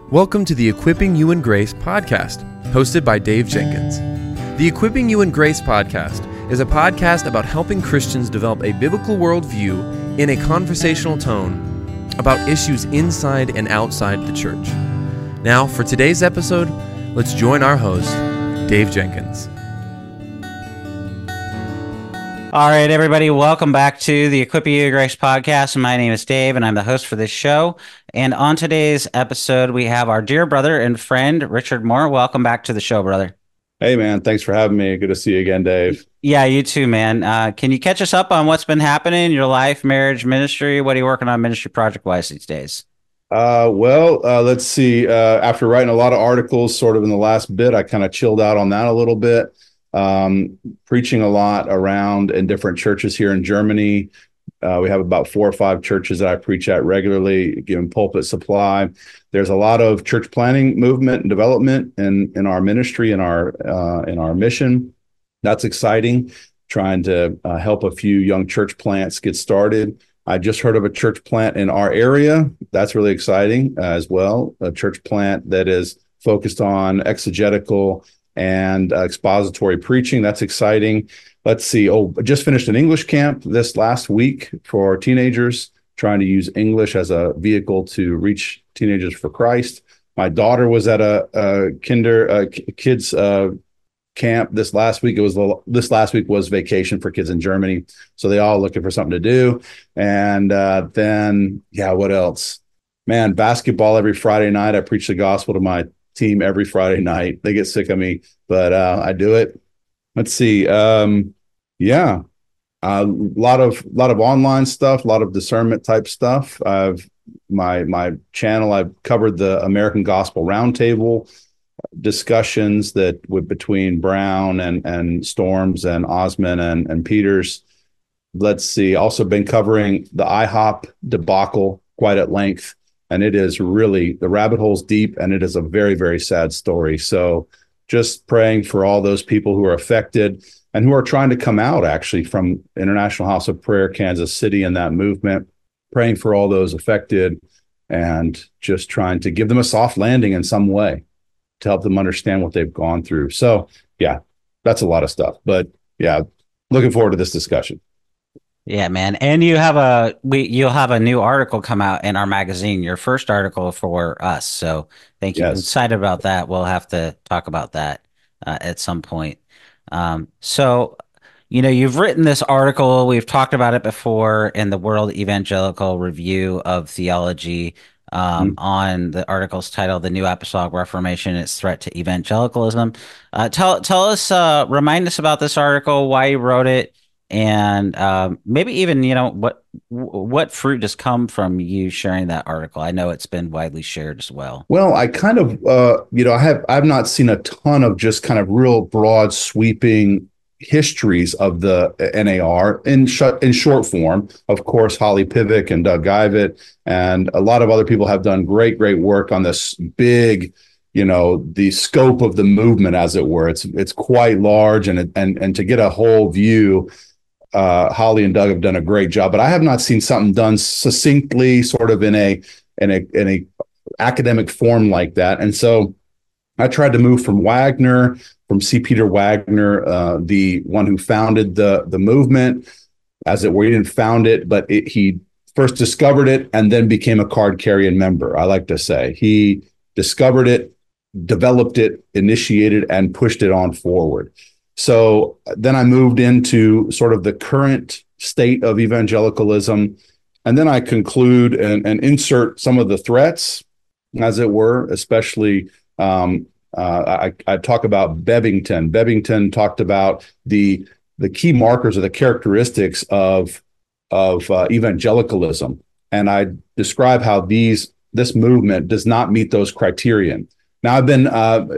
Welcome to the Equipping You in Grace podcast, hosted by Dave Jenkins. The Equipping You in Grace podcast is a podcast about helping Christians develop a biblical worldview in a conversational tone about issues inside and outside the church. Now, for today's episode, let's join our host, Dave Jenkins. All right, everybody, welcome back to the Equipping You in Grace podcast. My name is Dave, and I'm the host for this show. And on today's episode, we have our dear brother and friend, Richard Moore. Welcome back to the show, brother. Hey, man. Thanks for having me. Good to see you again, Dave. Yeah, you too, man. Can you catch us up on what's been happening in your life, marriage, ministry? What are you working on ministry project-wise these days? Let's see. After writing a lot of articles sort of in the last bit, I kind of chilled out on that a little bit. Preaching a lot around in different churches here in Germany. We have about 4 or 5 churches that I preach at regularly, giving pulpit supply. There's a lot of church planning movement and development in our ministry, in our mission. That's exciting. Trying to help a few young church plants get started. I just heard of a church plant in our area. That's really exciting as well. A church plant that is focused on exegetical and expository preaching. That's exciting. Let's see. I just finished an English camp this last week for teenagers, trying to use English as a vehicle to reach teenagers for Christ. My daughter was at a kids camp this last week. This last week was vacation for kids in Germany, so they all looking for something to do. And what else? Man, basketball every Friday night. I preach the gospel to my team every Friday night. They get sick of me, but I do it. Let's see. A lot of online stuff, a lot of discernment type stuff. I've my channel. I've covered the American Gospel Roundtable discussions between Brown and Storms and Osman and Peters. Let's see. Also been covering the IHOP debacle quite at length. And it is really, the rabbit hole's deep, and it is a very, very sad story. So just praying for all those people who are affected and who are trying to come out actually from International House of Prayer, Kansas City, and that movement, praying for all those affected and just trying to give them a soft landing in some way to help them understand what they've gone through. So yeah, that's a lot of stuff, but yeah, looking forward to this discussion. Yeah, man. And you'll have a new article come out in our magazine, your first article for us. So thank you. Yes. I'm excited about that. We'll have to talk about that at some point. You've written this article. We've talked about it before in the World Evangelical Review of Theology on the article's title, The New Apostolic Reformation, Its Threat to Evangelicalism. Tell us, remind us about this article, why you wrote it, and maybe even, what fruit has come from you sharing that article? I know it's been widely shared as well. Well, I kind of, I've not seen a ton of just kind of real broad sweeping histories of the NAR in short form. Of course, Holly Pivec and Doug Geivett and a lot of other people have done great work on this big, the scope of the movement, as it were. It's quite large, and to get a whole view. Holly and Doug have done a great job, but I have not seen something done succinctly, sort of in a academic form like that. And so I tried to move from C. Peter Wagner, the one who founded the movement, as it were. He didn't found it, but he first discovered it and then became a card-carrying member. I like to say he discovered it, developed it, initiated, and pushed it on forward. So then I moved into sort of the current state of evangelicalism, and then I conclude and insert some of the threats, as it were, especially I talk about Bebbington. Bebbington talked about the key markers or the characteristics of evangelicalism, and I describe how this movement does not meet those criterion. Now, I've been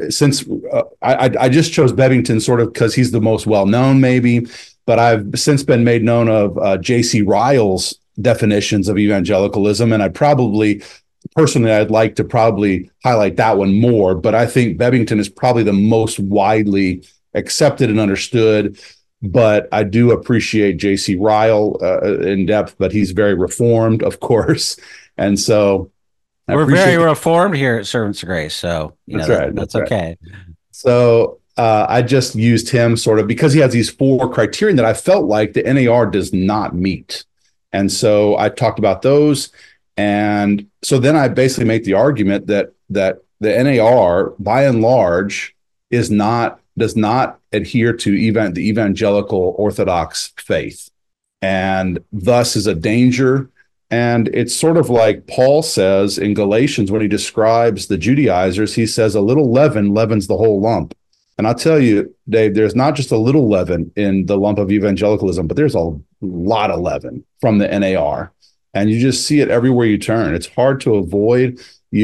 I just chose Bebbington sort of because he's the most well-known, maybe, but I've since been made known of J.C. Ryle's definitions of evangelicalism, and I'd like to probably highlight that one more, but I think Bebbington is probably the most widely accepted and understood, but I do appreciate J.C. Ryle in depth, but he's very reformed, of course, and so I We're very appreciate the, reformed here at Servants of Grace, so that's right. that's That's right. okay. So I just used him sort of because he has these four criterion that I felt like the NAR does not meet. And so I talked about those. And so then I basically make the argument that the NAR, by and large, does not adhere to the evangelical Orthodox faith, and thus is a danger. And it's sort of like Paul says in Galatians when he describes the Judaizers, he says, a little leaven leavens the whole lump. And I'll tell you, Dave, there's not just a little leaven in the lump of evangelicalism, but there's a lot of leaven from the NAR. And you just see it everywhere you turn. It's hard to avoid.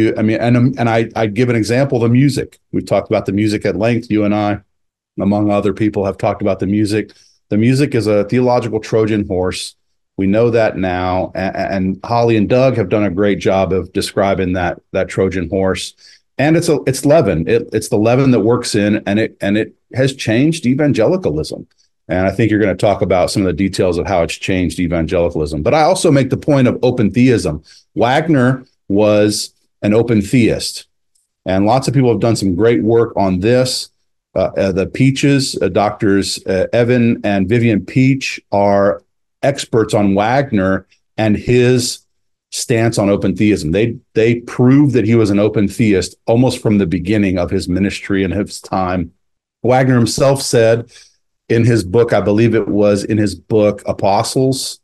I give an example, the music. We've talked about the music at length. You and I, among other people, have talked about the music. The music is a theological Trojan horse. We know that now, and Holly and Doug have done a great job of describing that Trojan horse. And it's leaven. It's the leaven that works in, and it has changed evangelicalism. And I think you're going to talk about some of the details of how it's changed evangelicalism. But I also make the point of open theism. Wagner was an open theist, and lots of people have done some great work on this. The Peaches, doctors Evan and Vivian Peach, are experts on Wagner and his stance on open theism. They proved that he was an open theist almost from the beginning of his ministry and his time. Wagner himself said in his book, I believe it was in his book Apostles,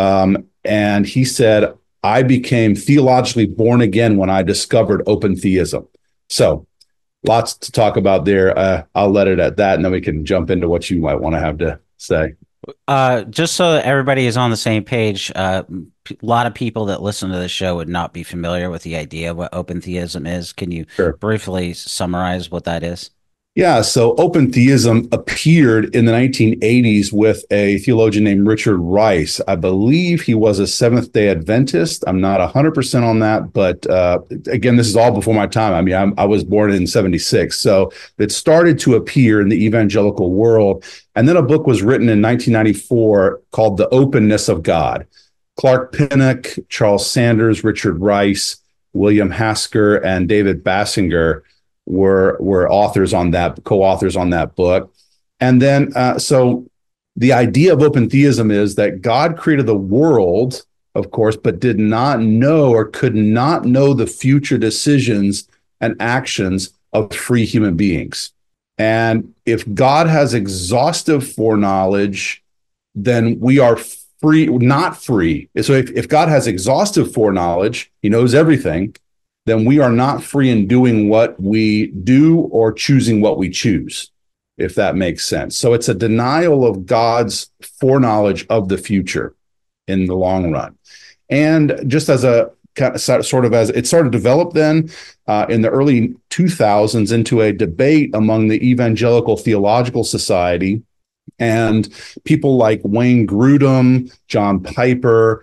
and he said, I became theologically born again when I discovered open theism. So lots to talk about there. I'll let it at that, and then we can jump into what you might want to have to say. Just so that everybody is on the same page, a lot of people that listen to the show would not be familiar with the idea of what open theism is. Can you briefly summarize what that is? Yeah, so open theism appeared in the 1980s with a theologian named Richard Rice. I believe he was a Seventh-day Adventist. I'm not 100% on that, but again, this is all before my time. I mean, I was born in 76, so it started to appear in the evangelical world. And then a book was written in 1994 called The Openness of God. Clark Pinnock, Charles Sanders, Richard Rice, William Hasker, and David Basinger were authors on that, co-authors on that book. And then, so the idea of open theism is that God created the world, of course, but did not know or could not know the future decisions and actions of free human beings. And if God has exhaustive foreknowledge, then we are not free. So if God has exhaustive foreknowledge, he knows everything, then we are not free in doing what we do or choosing what we choose, if that makes sense. So it's a denial of God's foreknowledge of the future in the long run. And just as a sort of as it started to develop then in the early 2000s into a debate among the Evangelical Theological Society, and people like Wayne Grudem, John Piper,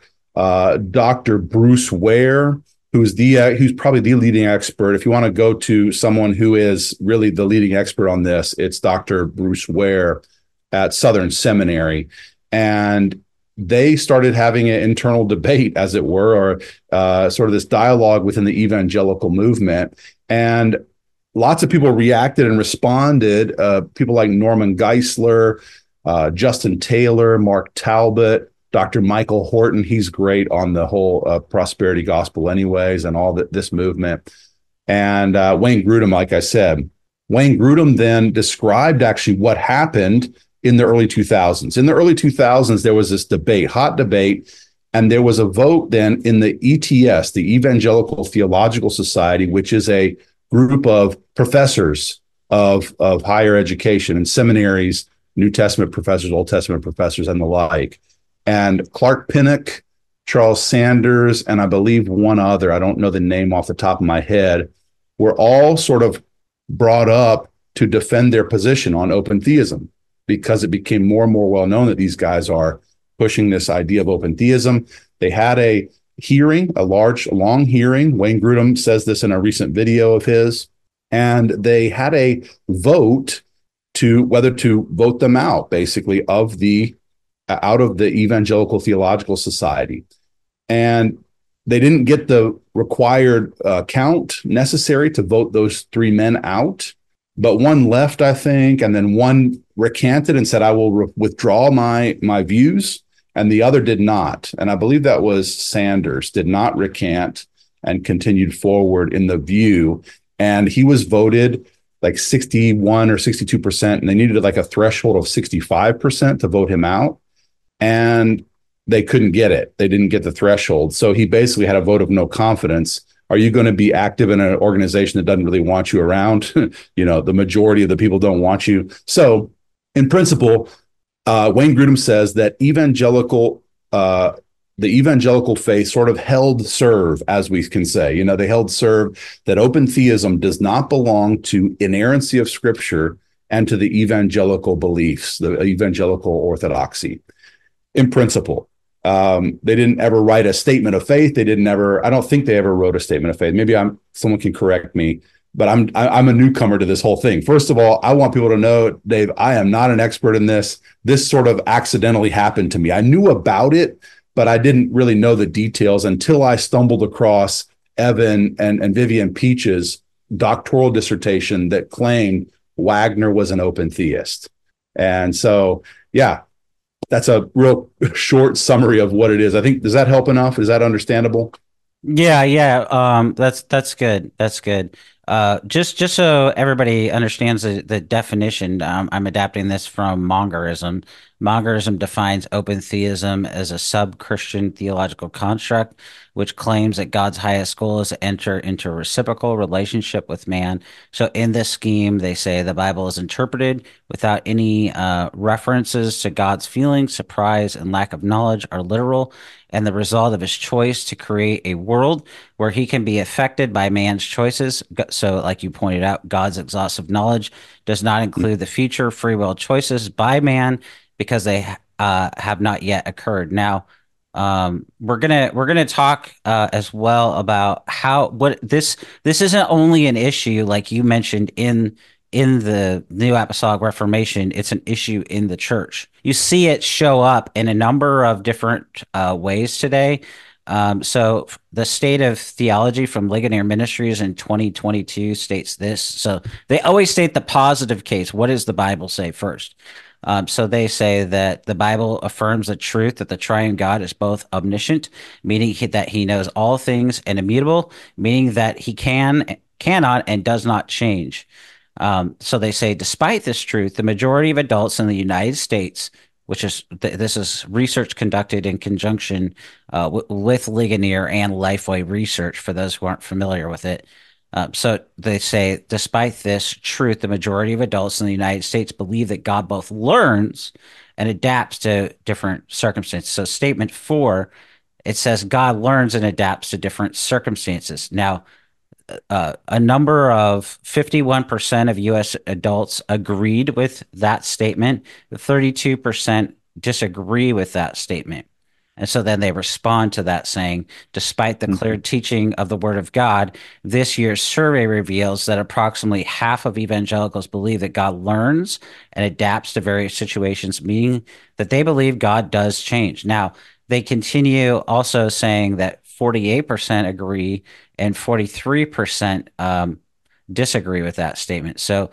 Dr. Bruce Ware, who's probably the leading expert. If you want to go to someone who is really the leading expert on this, it's Dr. Bruce Ware at Southern Seminary. And they started having an internal debate, as it were, or sort of this dialogue within the evangelical movement. And lots of people reacted and responded. People like Norman Geisler, Justin Taylor, Mark Talbot, Dr. Michael Horton, he's great on the whole prosperity gospel anyways, and all this movement. And Wayne Grudem, like I said, Wayne Grudem then described actually what happened in the early 2000s. In the early 2000s, there was this debate, hot debate, and there was a vote then in the ETS, the Evangelical Theological Society, which is a group of professors of higher education and seminaries, New Testament professors, Old Testament professors, and the like. And Clark Pinnock, Charles Sanders, and I believe one other, I don't know the name off the top of my head, were all sort of brought up to defend their position on open theism, because it became more and more well known that these guys are pushing this idea of open theism. They had a hearing, long hearing. Wayne Grudem says this in a recent video of his. And they had a vote to whether to vote them out, basically, out of the Evangelical Theological Society. And they didn't get the required count necessary to vote those three men out, but one left, I think, and then one recanted and said, "I will withdraw my views," and the other did not. And I believe that was Sanders, did not recant and continued forward in the view. And he was voted like 61 or 62%, and they needed like a threshold of 65% to vote him out. And they couldn't get it. They didn't get the threshold. So he basically had a vote of no confidence. Are you going to be active in an organization that doesn't really want you around? The majority of the people don't want you. So in principle, Wayne Grudem says that the evangelical faith sort of held serve, as we can say. They held serve that open theism does not belong to inerrancy of Scripture and to the evangelical beliefs, the evangelical orthodoxy. In principle, they didn't ever write a statement of faith. I don't think they ever wrote a statement of faith. Maybe someone can correct me, but I'm a newcomer to this whole thing. First of all, I want people to know, Dave, I am not an expert in this. This sort of accidentally happened to me. I knew about it, but I didn't really know the details until I stumbled across Evan and Vivian Peach's doctoral dissertation that claimed Wagner was an open theist. And so, yeah, that's a real short summary of what it is. I think, does that help enough? Is that understandable? Yeah. That's good. That's good. Just so everybody understands the definition, I'm adapting this from Mongerism. Mongerism defines open theism as a sub-Christian theological construct, which claims that God's highest goal is to enter into a reciprocal relationship with man. So in this scheme, they say the Bible is interpreted without any references to God's feelings, surprise, and lack of knowledge are literal, and the result of his choice to create a world where he can be affected by man's choices. So, like you pointed out, God's exhaustive knowledge does not include the future free will choices by man because they have not yet occurred. Now, we're gonna talk as well about what this isn't only an issue like you mentioned in the New Apostolic Reformation. It's an issue in the church. You see it show up in a number of different ways today. So the State of Theology from Ligonier Ministries in 2022 states this. So they always state the positive case. What does the Bible say first? So they say that the Bible affirms the truth that the triune God is both omniscient, meaning that he knows all things, and immutable, meaning that he cannot, and does not change. So they say, despite this truth, the majority of adults in the United States, which is this is research conducted in conjunction with Ligonier and Lifeway Research, for those who aren't familiar with it. So they say, despite this truth, the majority of adults in the United States believe that God both learns and adapts to different circumstances. So statement 4, it says God learns and adapts to different circumstances. Now, a number of 51% of U.S. adults agreed with that statement. 32% disagree with that statement. And so then they respond to that saying, despite the clear teaching of the Word of God, this year's survey reveals that approximately half of evangelicals believe that God learns and adapts to various situations, meaning that they believe God does change. Now, they continue also saying that 48% agree and 43% disagree with that statement. So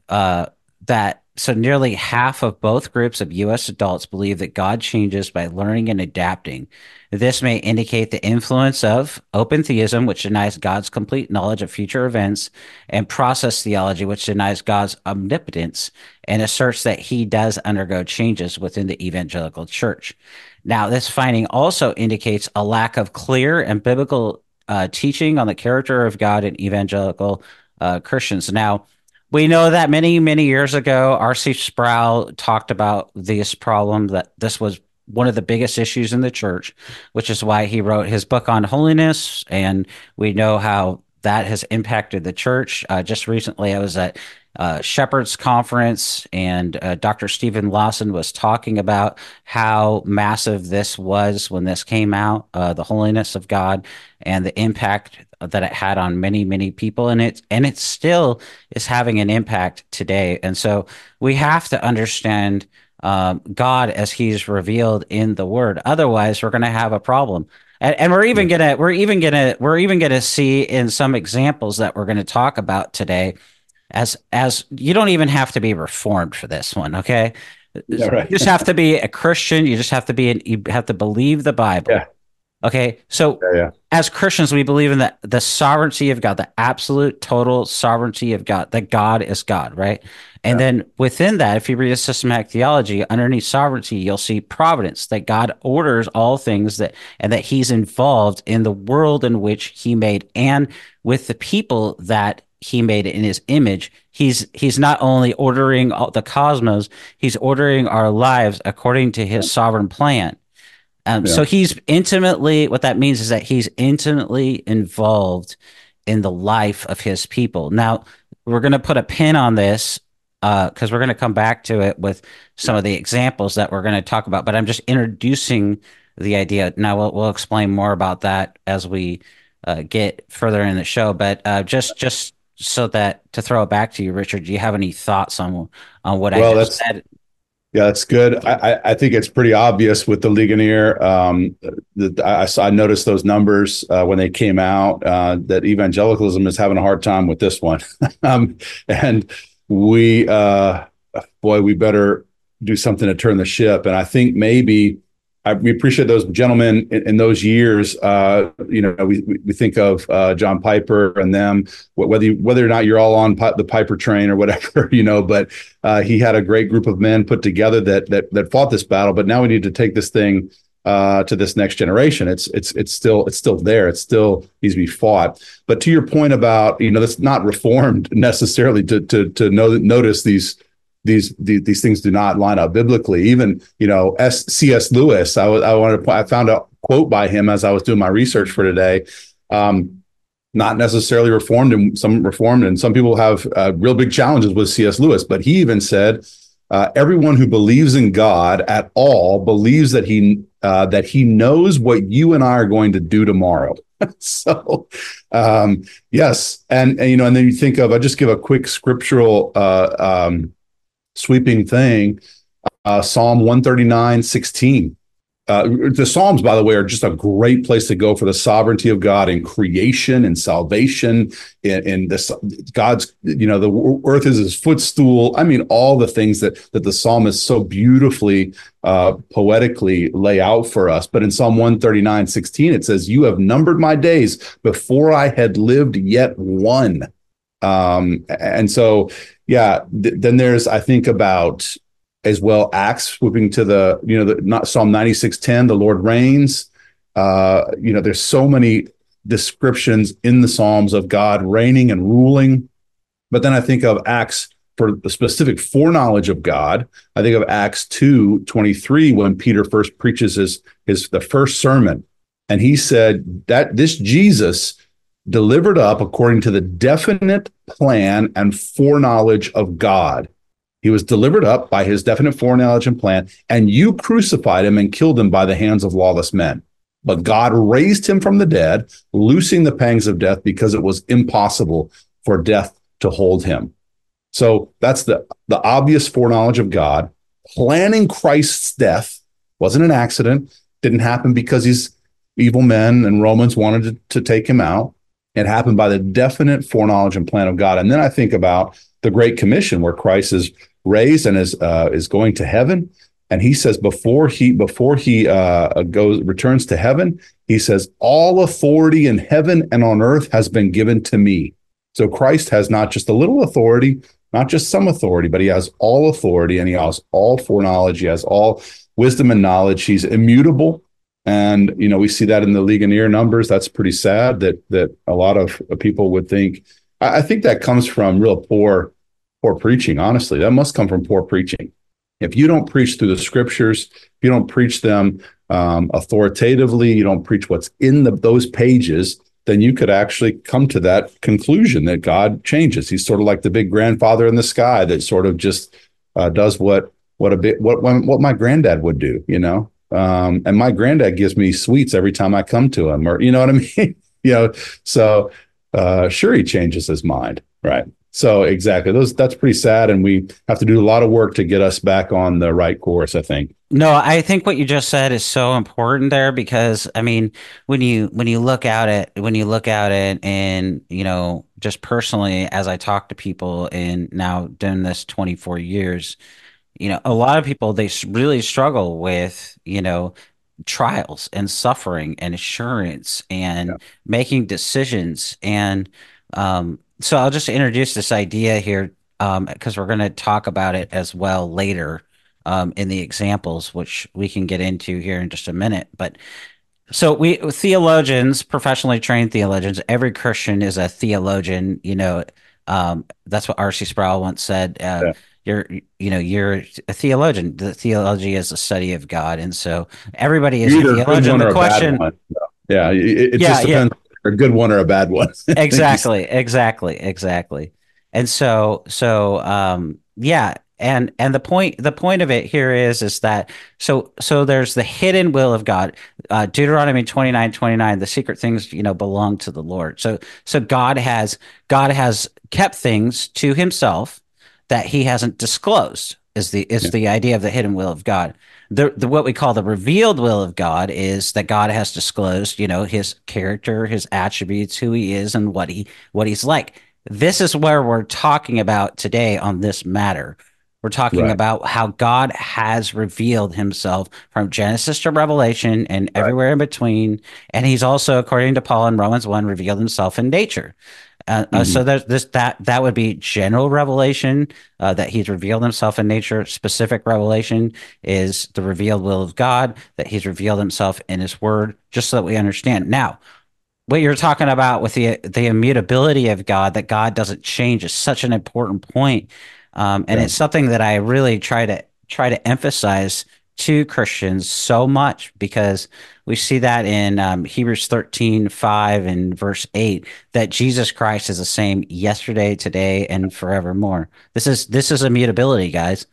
so nearly half of both groups of U.S. adults believe that God changes by learning and adapting. This may indicate the influence of open theism, which denies God's complete knowledge of future events, and process theology, which denies God's omnipotence and asserts that he does undergo changes within the evangelical church. Now, this finding also indicates a lack of clear and biblical teaching on the character of God in evangelical Christians. Now, we know that many, many years ago, R.C. Sproul talked about this problem, that this was one of the biggest issues in the church, which is why he wrote his book on holiness. And we know how that has impacted the church. Just recently, I was at Shepherd's Conference, and Dr. Stephen Lawson was talking about how massive this was when this came out, the holiness of God and the impact that it had on many, many people. And it still is having an impact today. And so we have to understand God as he's revealed in the Word. Otherwise, we're going to have a problem. And we're even gonna see in some examples that we're going to talk about today, as you don't even have to be reformed for this one, okay? Yeah, You right. just have to be a Christian. You just have to you have to believe the Bible. Yeah. Okay. So Yeah. as Christians, we believe in the sovereignty of God, the absolute total sovereignty of God, that God is God, right? And then within that, if you read a systematic theology, underneath sovereignty, you'll see providence, that God orders all things, and that he's involved in the world in which he made, and with the people that he made in his image. He's not only ordering all the cosmos, he's ordering our lives according to his sovereign plan. So he's intimately, what that means is that he's intimately involved in the life of his people. Now, we're going to put a pin on this because we're going to come back to it with some of the examples that we're going to talk about. But I'm just introducing the idea. Now, we'll explain more about that as we get further in the show. But just so that to throw it back to you, Richard, do you have any thoughts on what I just said? Yeah, that's good. I think it's pretty obvious with the Ligonier. I noticed those numbers when they came out that evangelicalism is having a hard time with this one, and we better do something to turn the ship. And I think maybe we appreciate those gentlemen in those years. We think of John Piper and them, whether or not you're all on the Piper train or whatever, but he had a great group of men put together that fought this battle. But now we need to take this thing to this next generation. It's still there. It still needs to be fought. But to your point about, that's not reformed necessarily to notice these things do not line up biblically. Even C.S. Lewis. I found a quote by him as I was doing my research for today. Not necessarily reformed, and some reformed, and some people have real big challenges with C.S. Lewis. But he even said, "Everyone who believes in God at all believes that he knows what you and I are going to do tomorrow." So, yes, and then you think of. I'll just give a quick scriptural. Sweeping thing, Psalm 139:16. The Psalms, by the way, are just a great place to go for the sovereignty of God in creation and salvation. In this, God's, the earth is his footstool. I mean, all the things that the psalmists so beautifully, poetically lay out for us. But in Psalm 139:16, it says, "You have numbered my days before I had lived yet one." And so, then there's, I think about as well, Acts swooping to not Psalm 96:10, the Lord reigns. There's so many descriptions in the Psalms of God reigning and ruling. But then I think of Acts for the specific foreknowledge of God. I think of Acts 2:23 when Peter first preaches the first sermon. And he said that this Jesus delivered up according to the definite plan and foreknowledge of God. He was delivered up by his definite foreknowledge and plan, and you crucified him and killed him by the hands of lawless men. But God raised him from the dead, loosing the pangs of death because it was impossible for death to hold him. So that's the obvious foreknowledge of God. Planning Christ's death wasn't an accident, didn't happen because these evil men and Romans wanted to take him out. It happened by the definite foreknowledge and plan of God. And then I think about the Great Commission, where Christ is raised and is going to heaven. And he says before he returns to heaven, he says, "All authority in heaven and on earth has been given to me." So Christ has not just a little authority, not just some authority, but he has all authority, and he has all foreknowledge. He has all wisdom and knowledge. He's immutable. And, we see that in the Ligonier numbers. That's pretty sad that a lot of people would think. I think that comes from real poor preaching, honestly. That must come from poor preaching. If you don't preach through the scriptures, if you don't preach them authoritatively, you don't preach what's in those pages, then you could actually come to that conclusion that God changes. He's sort of like the big grandfather in the sky that sort of just does what my granddad would do, and my granddad gives me sweets every time I come to him, or you know what I mean? So sure, he changes his mind, right? So exactly, that's pretty sad, and we have to do a lot of work to get us back on the right course, I think. No, I think what you just said is so important there because I mean, when you look at it, and just personally, as I talk to people and now doing this 24 years, a lot of people they really struggle with, trials and suffering and assurance Yeah. and making decisions. And so I'll just introduce this idea here because we're going to talk about it as well later in the examples, which we can get into here in just a minute. But so we theologians, professionally trained theologians, every Christian is a theologian. That's what R.C. Sproul once said. Yeah. You're a theologian. The theology is the study of God, and so everybody is You're a either a good theologian. one The or a bad question, one. Yeah, it yeah, just yeah, depends if you're a good one or a bad one. exactly. And yeah, and the point of it here is that so there's the hidden will of God. Deuteronomy 29:29, the secret things, belong to the Lord. So God has kept things to himself that he hasn't disclosed is Yeah. the idea of the hidden will of God. The what we call the revealed will of God is that God has disclosed, his character, his attributes, who he is, and what he's like. This is where we're talking about today on this matter. We're talking Right. about how God has revealed himself from Genesis to Revelation and Right. everywhere in between. And he's also, according to Paul in Romans 1, revealed himself in nature. So Mhm. there's that would be general revelation that he's revealed himself in nature. Specific revelation is the revealed will of God that he's revealed himself in his word, just so that we understand. Now, what you're talking about with the immutability of God, that God doesn't change, is such an important point. And Yeah. it's something that I really try to emphasize to Christians so much because we see that in Hebrews 13:5 and verse 8, that Jesus Christ is the same yesterday, today, and forevermore. This is immutability, guys.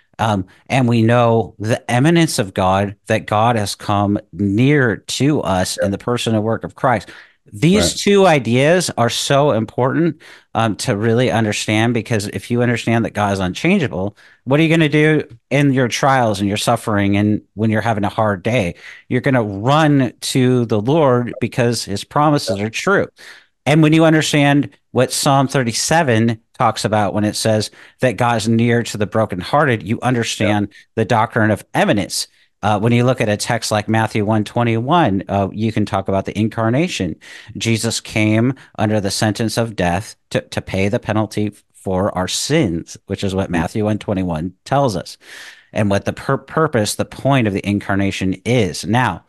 And we know the eminence of God, that God has come near to us in the person and work of Christ. These Right. two ideas are so important to really understand, because if you understand that God is unchangeable, what are you going to do in your trials and your suffering and when you're having a hard day? You're going to run to the Lord because his promises are true. And when you understand what Psalm 37 talks about when it says that God is near to the brokenhearted, you Yeah. understand the doctrine of eminence. When you look at a text like Matthew 1:21, you can talk about the incarnation. Jesus came under the sentence of death to pay the penalty for our sins, which is what Mm. Matthew 1:21 tells us, and what the purpose, the point of the incarnation is. Now,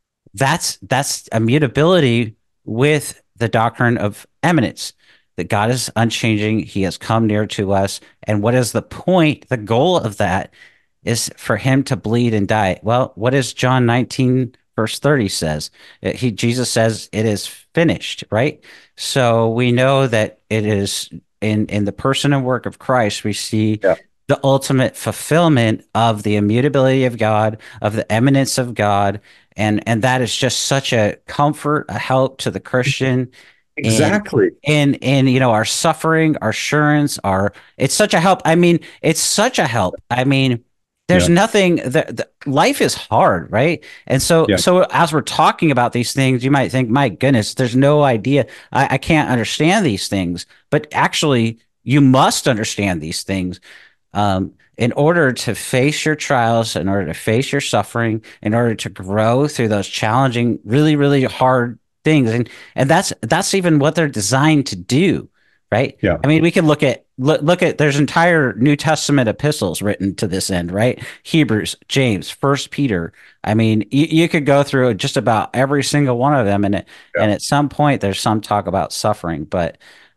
that's immutability with the doctrine of eminence, that God is unchanging. He has come near to us. And what is the point? The goal of that is for him to bleed and die. Well, what is John 19 verse 30 says? Jesus says it is finished, right? So we know that it is in the person and work of Christ, we see Yeah. the ultimate fulfillment of the immutability of God, of the eminence of God, and that is just such a comfort, a help to the Christian in Exactly. our suffering, our assurance, our it's such a help. I mean, it's such a help. I mean, there's Yeah. nothing that life is hard, right? And Yeah. so as we're talking about these things, you might think, my goodness, there's no idea. I can't understand these things. But actually, you must understand these things in order to face your trials, in order to face your suffering, in order to grow through those challenging, really, really hard things. And that's even what they're designed to do, right? Yeah. I mean, we can look at there's entire New Testament epistles written to this end, right? Hebrews, James, First Peter. I mean, you could go through just about every single one of them, Yeah. and at some point there's some talk about suffering, but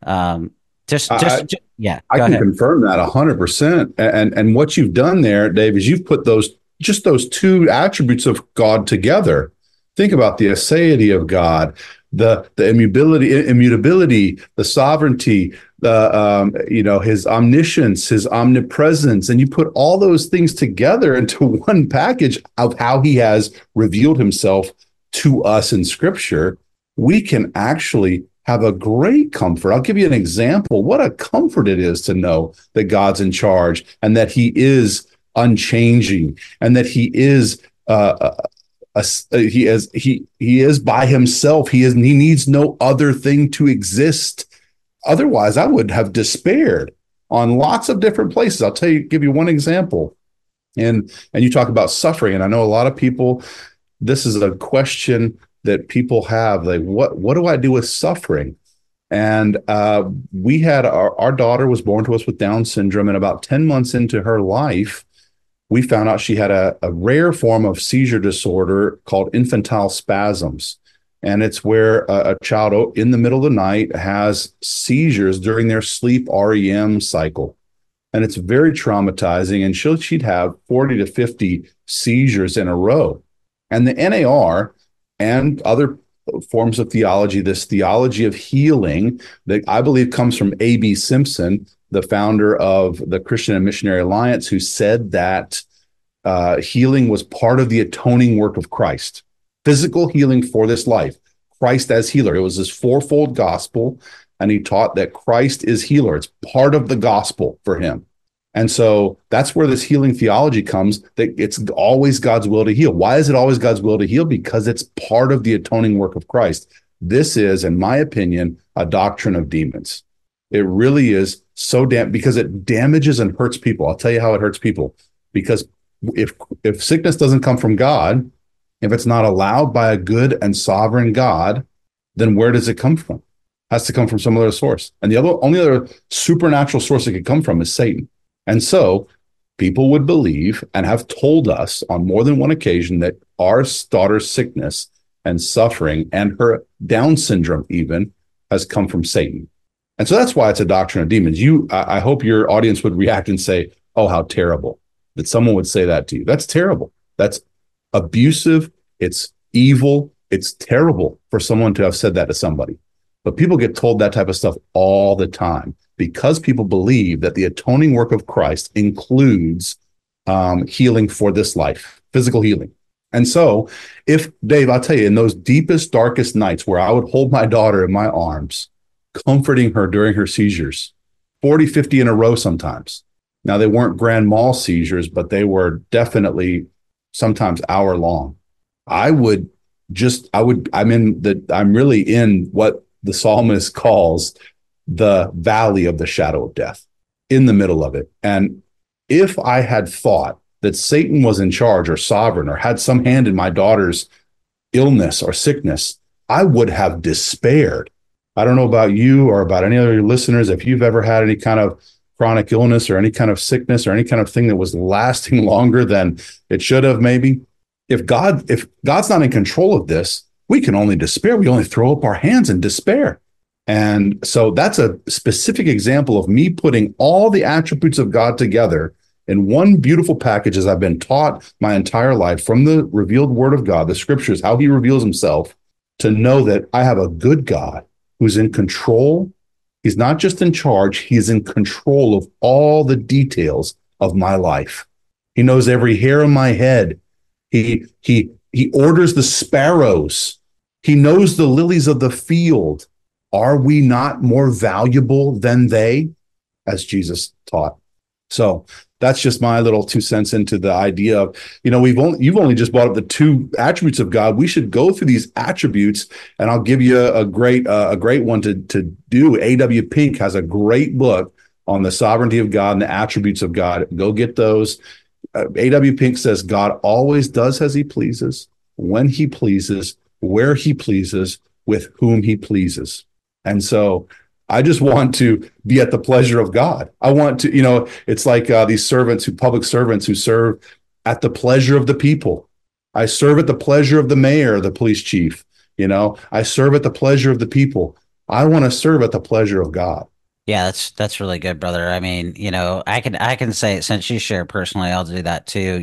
yeah, I go can ahead. confirm that 100%. And what you've done there, Dave, is you've put those two attributes of God together. Think about the aseity of God, the immutability, the sovereignty, his omniscience, his omnipresence, and you put all those things together into one package of how he has revealed himself to us in Scripture. We can actually have a great comfort. I'll give you an example. What a comfort it is to know that God's in charge and that he is unchanging and that he is he is by himself. He needs no other thing to exist. Otherwise, I would have despaired on lots of different places. Give you one example. And you talk about suffering, and I know a lot of people, this is a question that people have, like, what do I do with suffering? And we had our daughter was born to us with Down syndrome, and about 10 months into her life, we found out she had a rare form of seizure disorder called infantile spasms. And it's where a child in the middle of the night has seizures during their sleep REM cycle. And it's very traumatizing. And she'd have 40 to 50 seizures in a row. And the NAR and other forms of theology, this theology of healing that I believe comes from A.B. Simpson, the founder of the Christian and Missionary Alliance, who said that healing was part of the atoning work of Christ, physical healing for this life, Christ as healer. It was this fourfold gospel, and he taught that Christ is healer. It's part of the gospel for him. And so that's where this healing theology comes, that it's always God's will to heal. Why is it always God's will to heal? Because it's part of the atoning work of Christ. This is, in my opinion, a doctrine of demons. It really is because it damages and hurts people. I'll tell you how it hurts people. Because if sickness doesn't come from God, if it's not allowed by a good and sovereign God, then where does it come from? It has to come from some other source. And the only other supernatural source it could come from is Satan. And so people would believe and have told us on more than one occasion that our daughter's sickness and suffering and her Down syndrome even has come from Satan. And so that's why it's a doctrine of demons. I hope your audience would react and say, oh, how terrible that someone would say that to you. That's terrible. That's abusive. It's evil. It's terrible for someone to have said that to somebody. But people get told that type of stuff all the time, because people believe that the atoning work of Christ includes healing for this life, physical healing. And so Dave, I'll tell you, in those deepest, darkest nights where I would hold my daughter in my arms, comforting her during her seizures, 40, 50 in a row sometimes. Now, they weren't grand mal seizures, but they were definitely sometimes hour long. I'm really in what the psalmist calls the valley of the shadow of death, in the middle of it. And if I had thought that Satan was in charge or sovereign or had some hand in my daughter's illness or sickness, I would have despaired. I don't know about you or about any other listeners, if you've ever had any kind of chronic illness or any kind of sickness or any kind of thing that was lasting longer than it should have, maybe. If God's not in control of this, we can only despair. We only throw up our hands in despair. And so that's a specific example of me putting all the attributes of God together in one beautiful package, as I've been taught my entire life from the revealed word of God, the scriptures, how he reveals himself, to know that I have a good God who's in control. He's not just in charge, he's in control of all the details of my life. He knows every hair on my head. He orders the sparrows. He knows the lilies of the field. Are we not more valuable than they, as Jesus taught? So that's just my little 2 cents into the idea of, you've only just brought up the two attributes of God. We should go through these attributes, and I'll give you a great one to do. A.W. Pink has a great book on the sovereignty of God and the attributes of God. Go get those. A.W. Pink says God always does as he pleases, when he pleases, where he pleases, with whom he pleases. And so I just want to be at the pleasure of God. I want to, it's like these public servants who serve at the pleasure of the people. I serve at the pleasure of the mayor, the police chief. I serve at the pleasure of the people. I want to serve at the pleasure of God. Yeah, that's really good, brother. I mean, I can say, since you share personally, I'll do that too.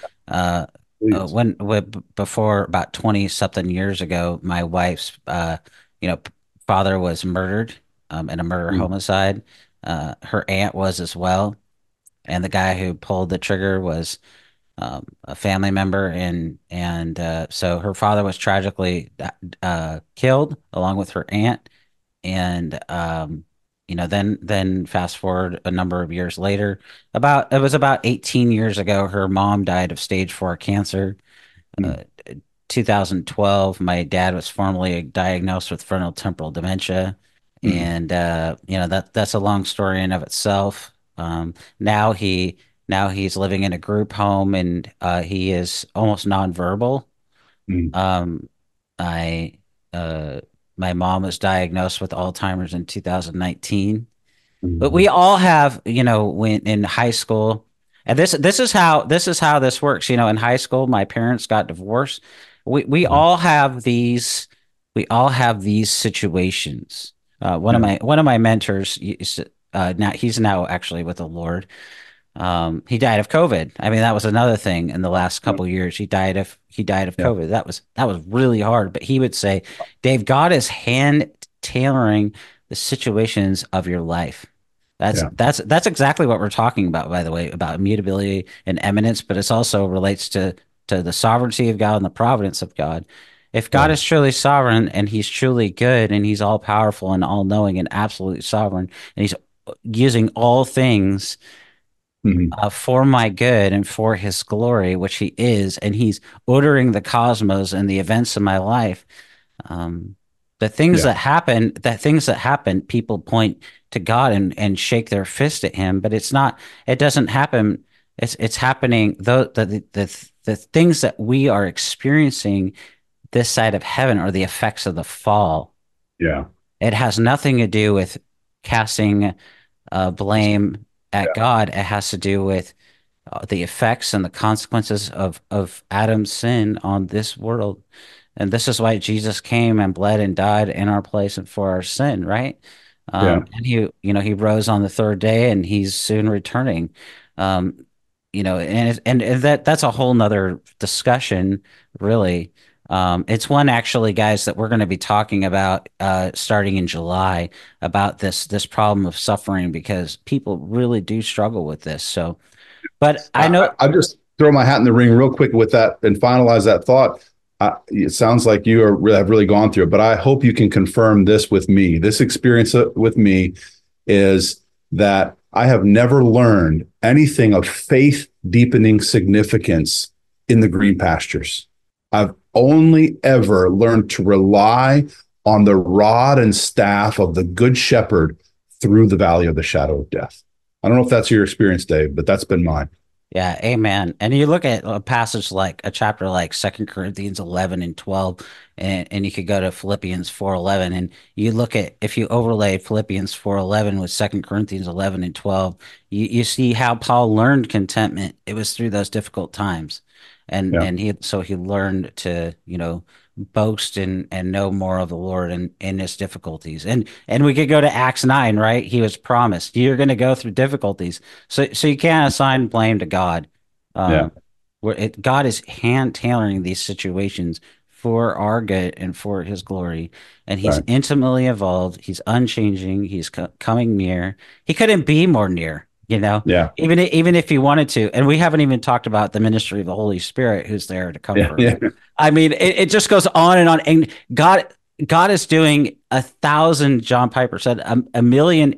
Before about 20 something years ago, my wife's father was murdered in a murder homicide. Her aunt was as well, and the guy who pulled the trigger was a family member, and so her father was tragically killed along with her aunt. and then fast forward a number of years later, it was about 18 years ago, her mom died of stage 4 cancer. Mm, Uh, 2012, my dad was formally diagnosed with frontotemporal dementia, mm, and that's a long story in of itself. Now he's living in a group home, and he is almost nonverbal. mm, Um, I uh, my mom was diagnosed with Alzheimer's in 2019. But we mm, all have, when in high school, and this is how this works. In high school, my parents got divorced. We mm. all have these situations. One of Yeah, my mentors, now he's now actually with the Lord. He died of COVID. I mean, that was another thing in the last yeah, couple of years. He died of yeah, COVID. That was really hard. But he would say, Dave, God is hand tailoring the situations of your life. That's yeah, that's that's exactly what we're talking about, by the way, about immutability and eminence, but it also relates to the sovereignty of God and the providence of God. If God yeah. is truly sovereign and he's truly good and he's all powerful and all knowing and absolutely sovereign, and he's using all things Mhm. for my good and for his glory, which he is, and he's ordering the cosmos and the events of my life. Um, Yeah, the things that happen, people point to God and shake their fist at him, but it doesn't happen. It's happening. The things that we are experiencing this side of heaven are the effects of the fall. yeah, It has nothing to do with casting blame at yeah, God. It has to do with the effects and the consequences of Adam's sin on this world. And this is why Jesus came and bled and died in our place and for our sin, right? yeah, And he rose on the third day, and he's soon returning. Um, and that's a whole nother discussion, really. It's one actually, guys, that we're going to be talking about starting in July about this problem of suffering, because people really do struggle with this. So, but I know, I'll just throw my hat in the ring real quick with that and finalize that thought. It sounds like you have really gone through it, but I hope you can confirm this with me. This experience with me is that I have never learned anything of faith deepening significance in the green pastures. I've only ever learned to rely on the rod and staff of the good shepherd through the valley of the shadow of death. I don't know if that's your experience, Dave, but that's been mine. yeah, amen. And you look at a passage like a chapter like Second Corinthians 11 and 12, and you could go to Philippians 4:11, and you look at, if you overlay Philippians 4:11 with Second Corinthians 11 and 12, you see how Paul learned contentment. It was through those difficult times. And Yeah. and he learned to, boast and know more of the Lord in his difficulties. And we could go to Acts 9, right? He was promised, you're going to go through difficulties. So you can't assign blame to God. Yeah. Um, God is hand tailoring these situations for our good and for his glory. And he's Right. intimately involved. He's unchanging. He's coming near. He couldn't be more near, Yeah. even if he wanted to. And we haven't even talked about the ministry of the Holy Spirit, who's there to Yeah. comfort. Yeah. I mean, it just goes on and on. And God is doing 1,000, John Piper said, a million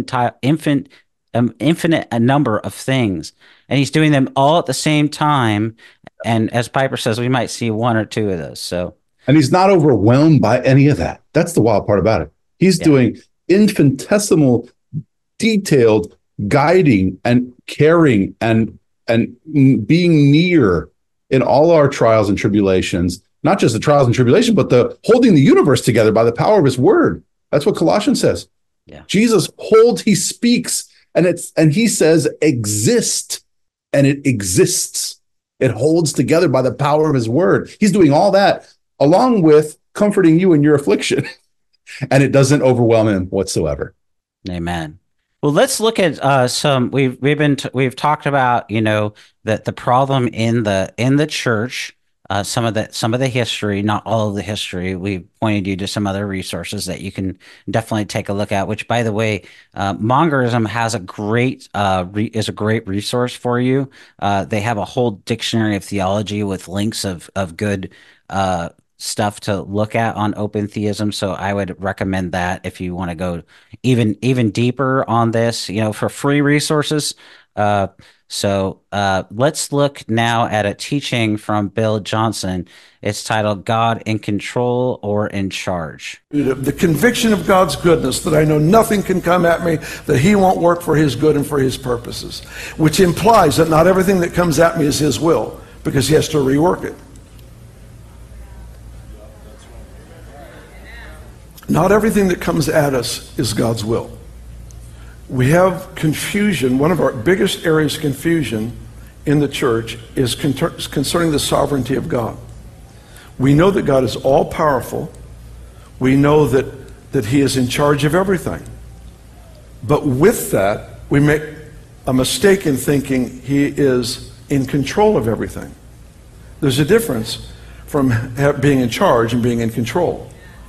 infinite a number of things, and he's doing them all at the same time. And as Piper says, we might see one or two of those. So And he's not overwhelmed by any of that. That's the wild part about it. He's yeah, doing infinitesimal, detailed guiding and caring and being near in all our trials and tribulations, not just the trials and tribulation, but the holding the universe together by the power of his word. That's what Colossians says. yeah, Jesus he speaks, and he says exist, and it exists. It holds together by the power of his word. He's doing all that along with comforting you in your affliction, and it doesn't overwhelm him whatsoever. amen. Well, let's look at some. We've talked about, that the problem in the church, some of the history, not all of the history. We've pointed you to some other resources that you can definitely take a look at. Which, by the way, Mongerism has is a great resource for you. They have a whole dictionary of theology with links of good stuff to look at on open theism. So I would recommend that if you want to go even deeper on this, for free resources. Let's look now at a teaching from Bill Johnson. It's titled God in Control or in Charge. The conviction of God's goodness, that I know nothing can come at me, that he won't work for his good and for his purposes, which implies that not everything that comes at me is his will, because he has to rework it. Not everything that comes at us is God's will. We have confusion. One of our biggest areas of confusion in the church is concerning the sovereignty of God. We know that God is all-powerful. We know that he is in charge of everything. But with that, we make a mistake in thinking he is in control of everything. There's a difference from being in charge and being in control.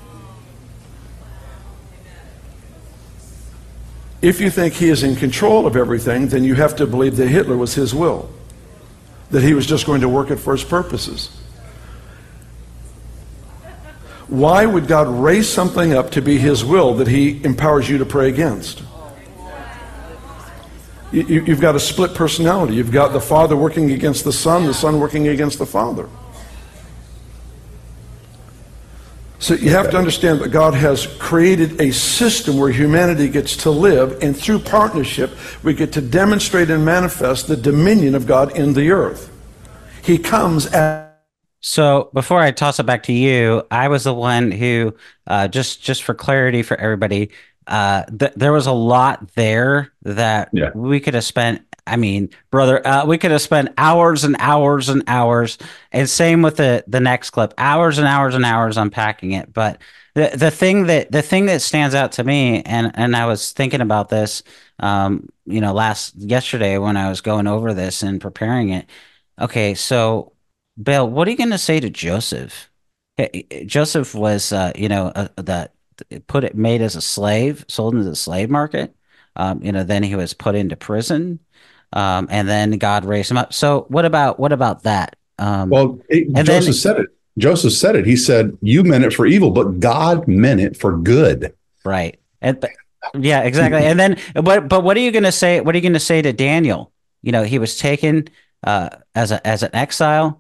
If you think he is in control of everything, then you have to believe that Hitler was his will, that he was just going to work it for his purposes. Why would God raise something up to be his will that he empowers you to pray against? You've got a split personality. You've got the Father working against the Son working against the Father. So you have to understand that God has created a system where humanity gets to live, and through partnership, we get to demonstrate and manifest the dominion of God in the earth. He comes as... So before I toss it back to you, I was the one who, just for clarity for everybody, there was a lot there that we could have spent. I mean, brother, we could have spent hours and hours and hours, and same with the next clip, hours and hours and hours unpacking it. But the thing that stands out to me, and I was thinking about this, yesterday when I was going over this and preparing it. Okay, so Bill, what are you going to say to Joseph? Joseph was, made as a slave, sold into the slave market. Then he was put into prison. And then God raised him up. So what about that? Said it. Joseph said it. He said, "You meant it for evil, but God meant it for good." Right. Yeah, exactly. And then, but what are you going to say? What are you going to say to Daniel? He was taken as an exile,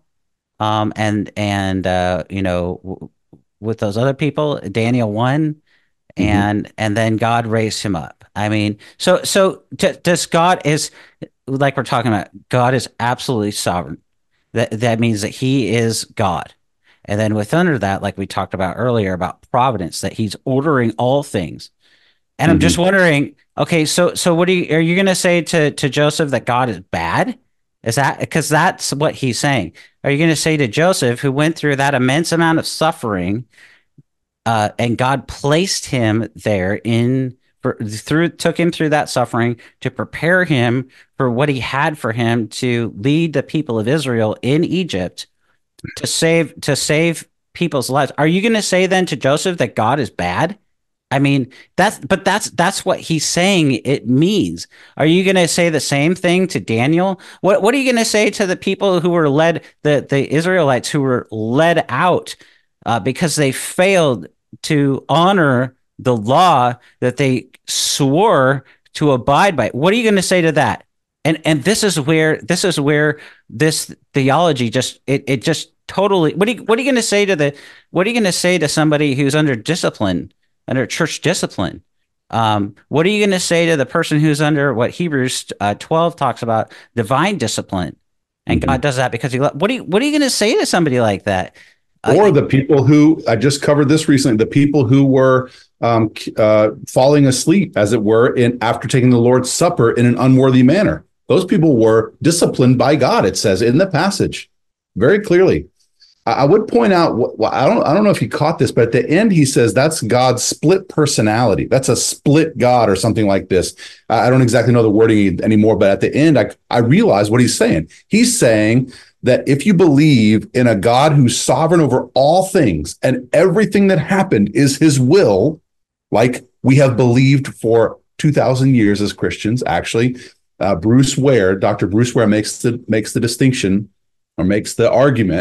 with those other people, Daniel 1, and then God raised him up. I mean, so does God is. Like we're talking about, God is absolutely sovereign. That means that he is God. And then under that, like we talked about earlier about providence, that he's ordering all things. And I'm just wondering, okay, so what are you going to say to Joseph that God is bad? Is that because that's what he's saying? Are you going to say to Joseph, who went through that immense amount of suffering, and God placed him there took him through that suffering to prepare him for what he had for him to lead the people of Israel in Egypt to save people's lives? Are you going to say then to Joseph that God is bad? I mean, that's what he's saying it means. Are you going to say the same thing to Daniel? What are you going to say to the people who were led, the Israelites who were led out because they failed to honor the law that they swore to abide by? What are you going to say to that? And this is where this theology just totally. What are you going to say to somebody who's under discipline, under church discipline? What are you going to say to the person who's under what Hebrews 12 talks about, divine discipline? And God does that because what are you going to say to somebody like that? Or the people who, I just covered this recently, the people who were falling asleep, as it were, after taking the Lord's Supper in an unworthy manner. Those people were disciplined by God, it says in the passage very clearly. I would point out, I don't know if you caught this, but at the end he says that's God's split personality. That's a split God or something like this. I don't exactly know the wording anymore, but at the end I realize what he's saying. He's saying that if you believe in a God who's sovereign over all things and everything that happened is his will, like we have believed for 2,000 years as Christians, actually, Dr. Bruce Ware makes the distinction or makes the argument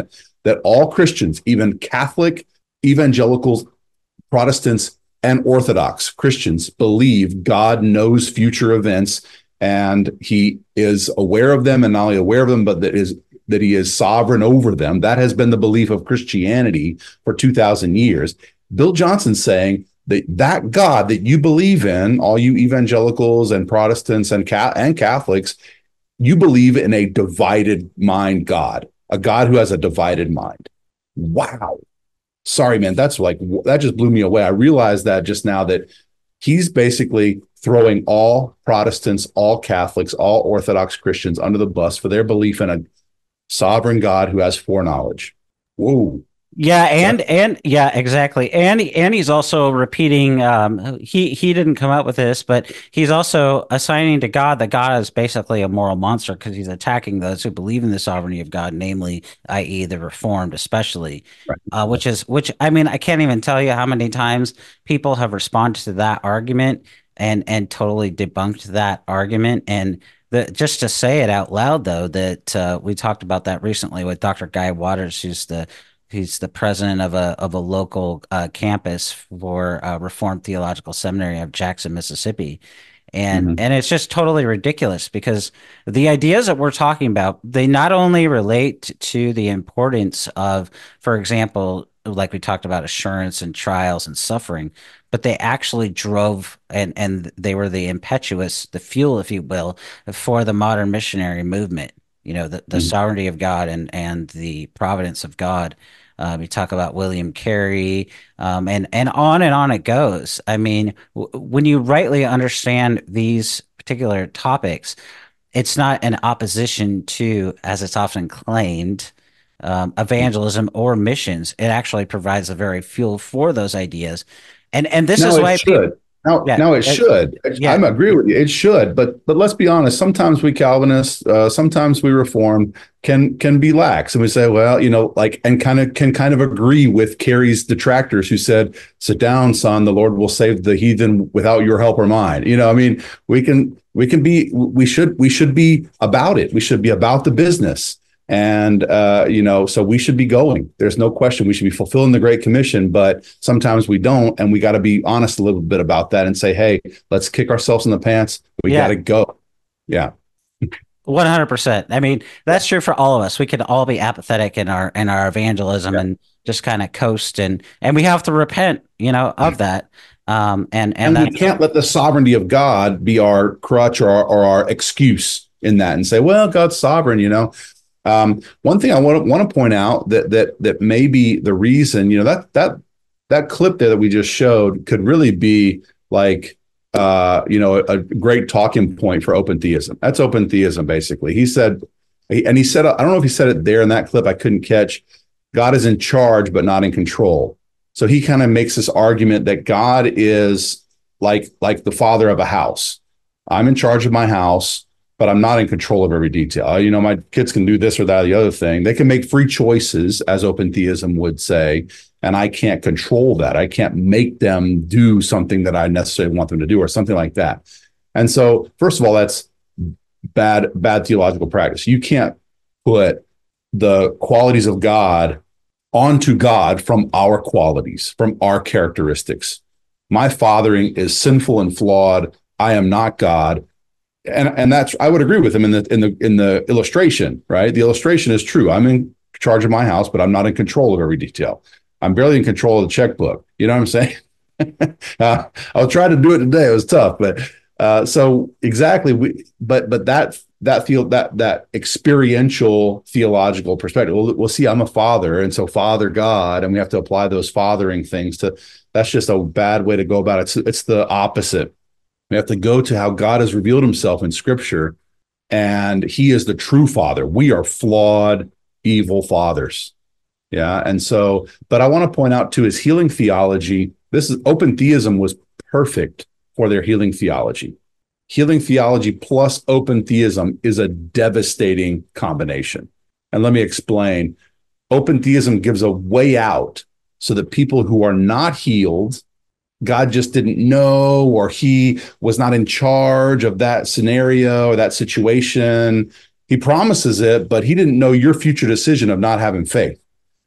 that all Christians, even Catholic, evangelicals, Protestants, and Orthodox Christians, believe God knows future events and he is aware of them, and not only aware of them, but that he is sovereign over them. That has been the belief of Christianity for 2,000 years. Bill Johnson's saying that God that you believe in, all you evangelicals and Protestants and Catholics, you believe in a divided mind God, a God who has a divided mind. Wow. Sorry, man. That just blew me away. I realized that just now, that he's basically throwing all Protestants, all Catholics, all Orthodox Christians under the bus for their belief in a sovereign God who has foreknowledge. Whoa. Yeah, and yeah, exactly. And he's also repeating, he didn't come up with this, but he's also assigning to God that God is basically a moral monster because he's attacking those who believe in the sovereignty of God, namely, i.e., the Reformed, especially. Right. Which I mean, I can't even tell you how many times people have responded to that argument and totally debunked that argument. And just to say it out loud, though, that we talked about that recently with Dr. Guy Waters, he's the president of a local campus for Reformed Theological Seminary of Jackson, Mississippi. And it's just totally ridiculous because the ideas that we're talking about, they not only relate to the importance of, for example, like we talked about assurance and trials and suffering, but they actually drove and they were the fuel, if you will, for the modern missionary movement. You know, the sovereignty of God and the providence of God. You talk about William Carey, and on it goes. I mean, when you rightly understand these particular topics, it's not an opposition to, as it's often claimed, evangelism or missions. It actually provides the very fuel for those ideas, and this is why people. Now it should. Yeah. I agree with you. It should, but let's be honest. Sometimes we Calvinists, sometimes we Reformed can be lax, and we say, well, and kind of agree with Carey's detractors who said, "Sit down, son. The Lord will save the heathen without your help or mine." We should be about it. We should be about the business. And, so we should be going. There's no question. We should be fulfilling the Great Commission, but sometimes we don't. And we got to be honest a little bit about that and say, hey, let's kick ourselves in the pants. We got to go. Yeah. 100%. I mean, that's true for all of us. We can all be apathetic in our evangelism and just kind of coast and we have to repent, of that. And we can't let the sovereignty of God be our crutch or our excuse in that and say, well, God's sovereign, One thing I want to point out that may be the reason, that clip there that we just showed could really be like, a great talking point for open theism. That's open theism, basically. He said, I don't know if he said it there in that clip, I couldn't catch, God is in charge, but not in control. So he kind of makes this argument that God is like the father of a house. I'm in charge of my house, but I'm not in control of every detail. My kids can do this or that or the other thing. They can make free choices, as open theism would say, and I can't control that. I can't make them do something that I necessarily want them to do or something like that. And so, first of all, that's bad theological practice. You can't put the qualities of God onto God from our qualities, from our characteristics. My fathering is sinful and flawed. I am not God. And that's, I would agree with him in the illustration, right? The illustration is true. I'm in charge of my house, but I'm not in control of every detail. I'm barely in control of the checkbook. You know what I'm saying? I'll try to do it today. It was tough, but so exactly. But that experiential theological perspective. We'll see. I'm a father, and so Father God, and we have to apply those fathering things to. That's just a bad way to go about it. It's the opposite. We have to go to how God has revealed himself in Scripture, and he is the true father. We are flawed, evil fathers. Yeah. And so, but I want to point out too, his healing theology, open theism was perfect for their healing theology. Healing theology plus open theism is a devastating combination. And let me explain. Open theism gives a way out so that people who are not healed, God just didn't know, or he was not in charge of that scenario or that situation. He promises it, but he didn't know your future decision of not having faith.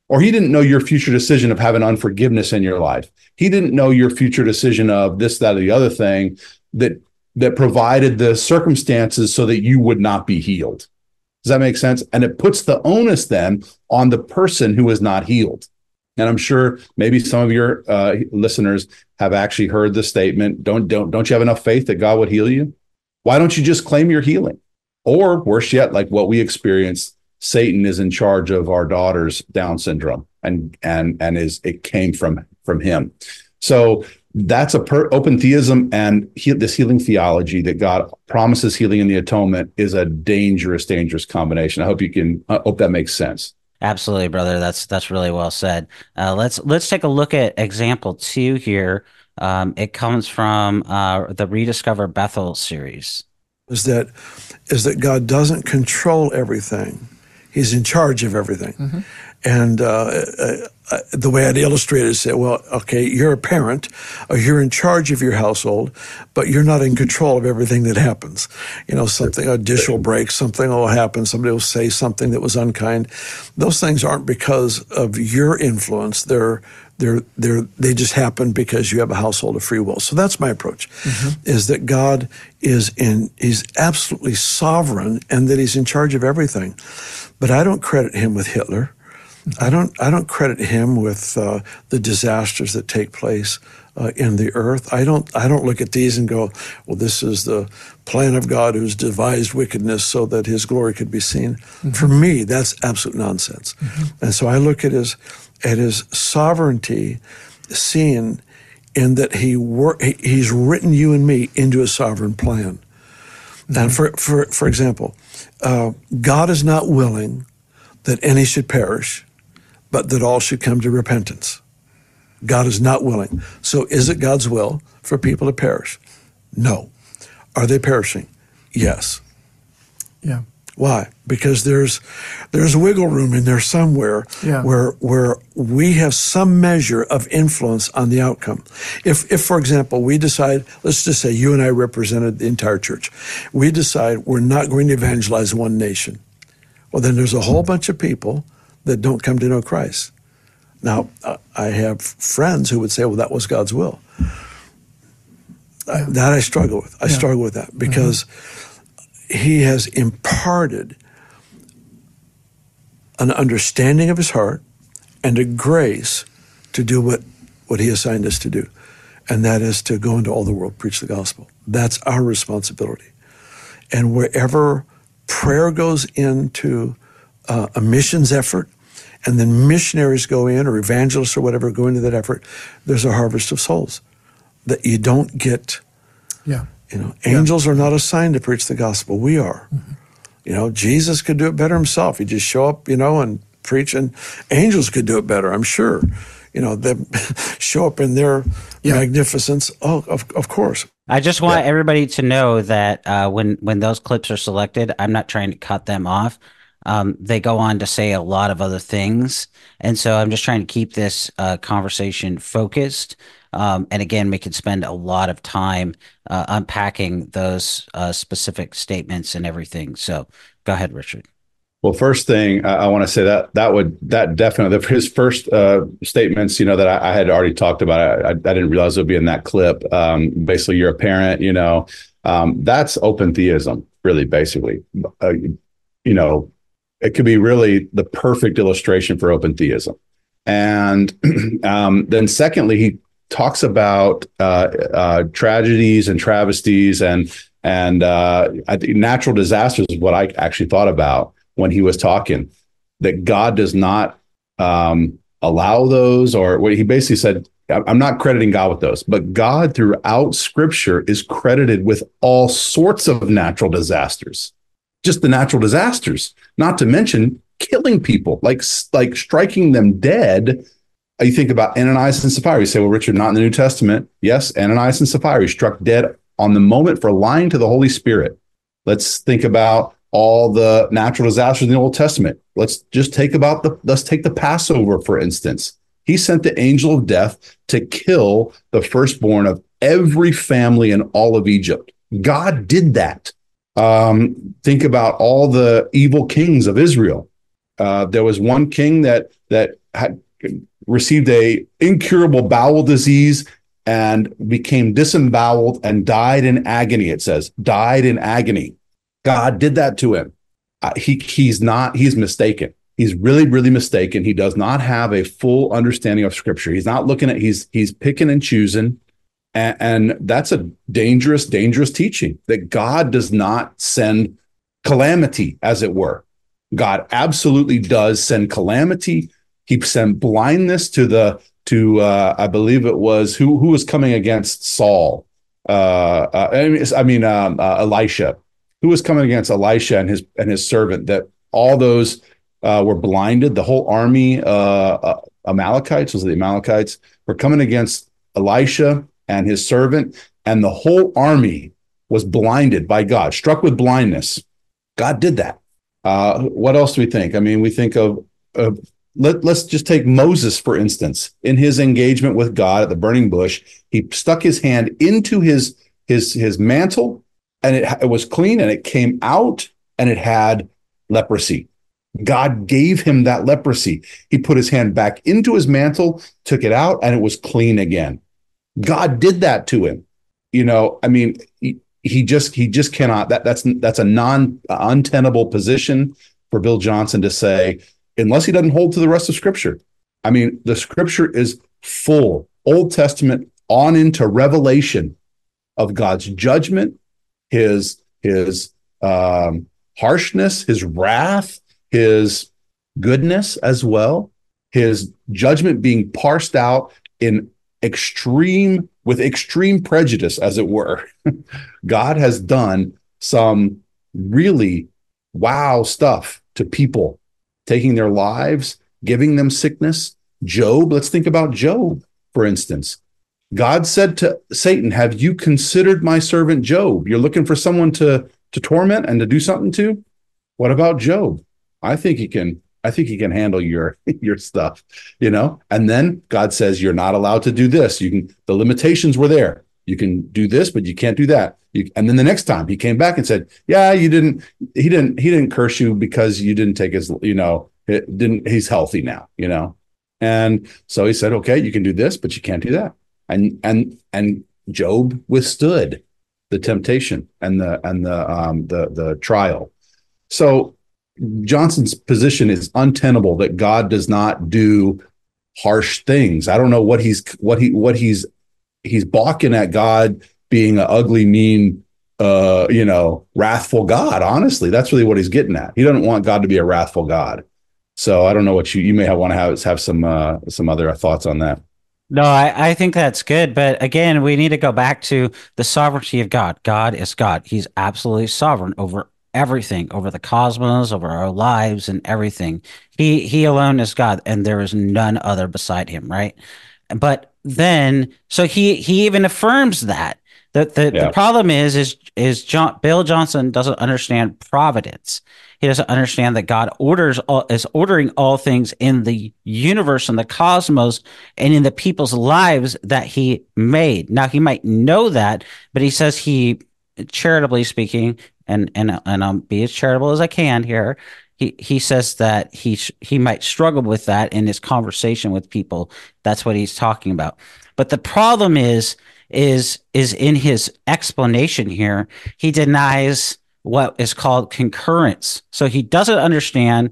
Or he didn't know your future decision of having unforgiveness in your life. He didn't know your future decision of this, that, or the other thing that provided the circumstances so that you would not be healed. Does that make sense? And it puts the onus then on the person who is not healed. And I'm sure maybe some of your listeners have actually heard the statement, don't you have enough faith that God would heal you? Why don't you just claim your healing? Or worse yet, like what we experienced, Satan is in charge of our daughter's Down syndrome, and it came from him. So that's open theism, and this healing theology that God promises healing in the atonement is a dangerous combination. I hope that makes sense. Absolutely, brother. That's really well said. Let's take a look at example 2 here. It comes from the Rediscover Bethel series. Is that God doesn't control everything. He's in charge of everything. Mm-hmm. And the way I'd illustrate it is say, well, okay, you're a parent, or you're in charge of your household, but you're not in control of everything that happens. A dish will break, something will happen, somebody will say something that was unkind. Those things aren't because of your influence. They just happen because you have a household of free will. So that's my approach, is that God he's absolutely sovereign, and that he's in charge of everything. But I don't credit him with Hitler. I don't credit him with the disasters that take place in the earth. I don't look at these and go, well, this is the plan of God who's devised wickedness so that his glory could be seen. Mm-hmm. For me, that's absolute nonsense. Mm-hmm. And so I look at his sovereignty seen in that he's written you and me into a sovereign plan. Mm-hmm. And for example, God is not willing that any should perish, but that all should come to repentance. God is not willing. So is it God's will for people to perish? No. Are they perishing? Yes. Yeah. Why? Because there's wiggle room in there somewhere where we have some measure of influence on the outcome. If for example, we decide, let's just say you and I represented the entire church. We decide we're not going to evangelize one nation. Well, then there's a whole bunch of people that don't come to know Christ. Now, I have friends who would say, well, that was God's will. That I struggle with. I struggle with that because he has imparted an understanding of his heart and a grace to do what he assigned us to do. And that is to go into all the world, preach the gospel. That's our responsibility. And wherever prayer goes into a missions effort, and then missionaries go in, or evangelists or whatever go into that effort, there's a harvest of souls that you don't get. Yeah. Angels are not assigned to preach the gospel. We are. Mm-hmm. Jesus could do it better himself. He'd just show up, and preach, and angels could do it better, I'm sure. They show up in their magnificence. Oh, of course. I just want everybody to know that when those clips are selected, I'm not trying to cut them off. They go on to say a lot of other things. And so I'm just trying to keep this conversation focused. And again, we could spend a lot of time unpacking those specific statements and everything. So go ahead, Richard. Well, first thing I want to say that definitely his first statements, that I had already talked about. I didn't realize it would be in that clip. Basically, you're a parent, that's open theism, really, basically. It could be really the perfect illustration for open theism. And then secondly, he talks about tragedies and travesties and I think natural disasters is what I actually thought about when he was talking, that God does not allow those, or what he basically said, I'm not crediting God with those, but God throughout Scripture is credited with all sorts of natural disasters. Just the natural disasters, not to mention killing people, like striking them dead. You think about Ananias and Sapphira. You say, well, Richard, not in the New Testament. Yes, Ananias and Sapphira struck dead on the moment for lying to the Holy Spirit. Let's think about all the natural disasters in the Old Testament. Let's take the Passover, for instance. He sent the angel of death to kill the firstborn of every family in all of Egypt. God did that. Think about all the evil kings of Israel. There was one king that had received a incurable bowel disease and became disemboweled and died in agony. It says died in agony. God did that to him. He's mistaken. He's really, really mistaken. He does not have a full understanding of Scripture. He's not looking at, he's picking and choosing. And that's a dangerous, dangerous teaching, that God does not send calamity, as it were. God absolutely does send calamity. He sent blindness to I believe it was who was coming against Saul. Elisha. Who was coming against Elisha and his servant? That all those were blinded. The whole army, Amalekites, was it the Amalekites, were coming against Elisha and his servant, and the whole army was blinded by God, struck with blindness. God did that. What else do we think? I mean, we think of let's just take Moses, for instance. In his engagement with God at the burning bush, he stuck his hand into his mantle, and it was clean, and it came out, and it had leprosy. God gave him that leprosy. He put his hand back into his mantle, took it out, and it was clean again. God did that to him. I mean, he just cannot. That's a untenable position for Bill Johnson to say, unless he doesn't hold to the rest of Scripture. I mean, the Scripture is full, Old Testament on into Revelation, of God's judgment, his harshness, his wrath, his goodness as well, his judgment being parsed out with extreme prejudice, as it were. God has done some really wow stuff to people, taking their lives, giving them sickness. Job, let's think about Job, for instance. God said to Satan, have you considered my servant Job? You're looking for someone to torment and to do something to? What about Job? I think he can handle your stuff, And then God says, you're not allowed to do this. The limitations were there. You can do this, but you can't do that. And then the next time he came back and said, yeah, he didn't curse you because you didn't take his, he's healthy now, And so he said, okay, you can do this, but you can't do that. And Job withstood the temptation and the trial. So Johnson's position is untenable, that God does not do harsh things. I don't know what he's balking at, God being an ugly, mean, wrathful God. Honestly, that's really what he's getting at. He doesn't want God to be a wrathful want So I don't know what you may want to have some other thoughts on that. No, I think that's good. But again, we need to go back to the sovereignty of God. God is God. He's absolutely sovereign over everything, over the cosmos, over our lives and everything. He alone is God, and there is none other beside him, right? But then, so he even affirms that. The problem is Bill Johnson doesn't understand providence. He doesn't understand that God is ordering all things in the universe and the cosmos and in the people's lives that he made. Now, he might know that, but he says he, charitably speaking, and I'll be as charitable as I can here, he says that he might struggle with that in his conversation with people. That's what he's talking about. But the problem is in his explanation here, he denies what is called concurrence. So he doesn't understand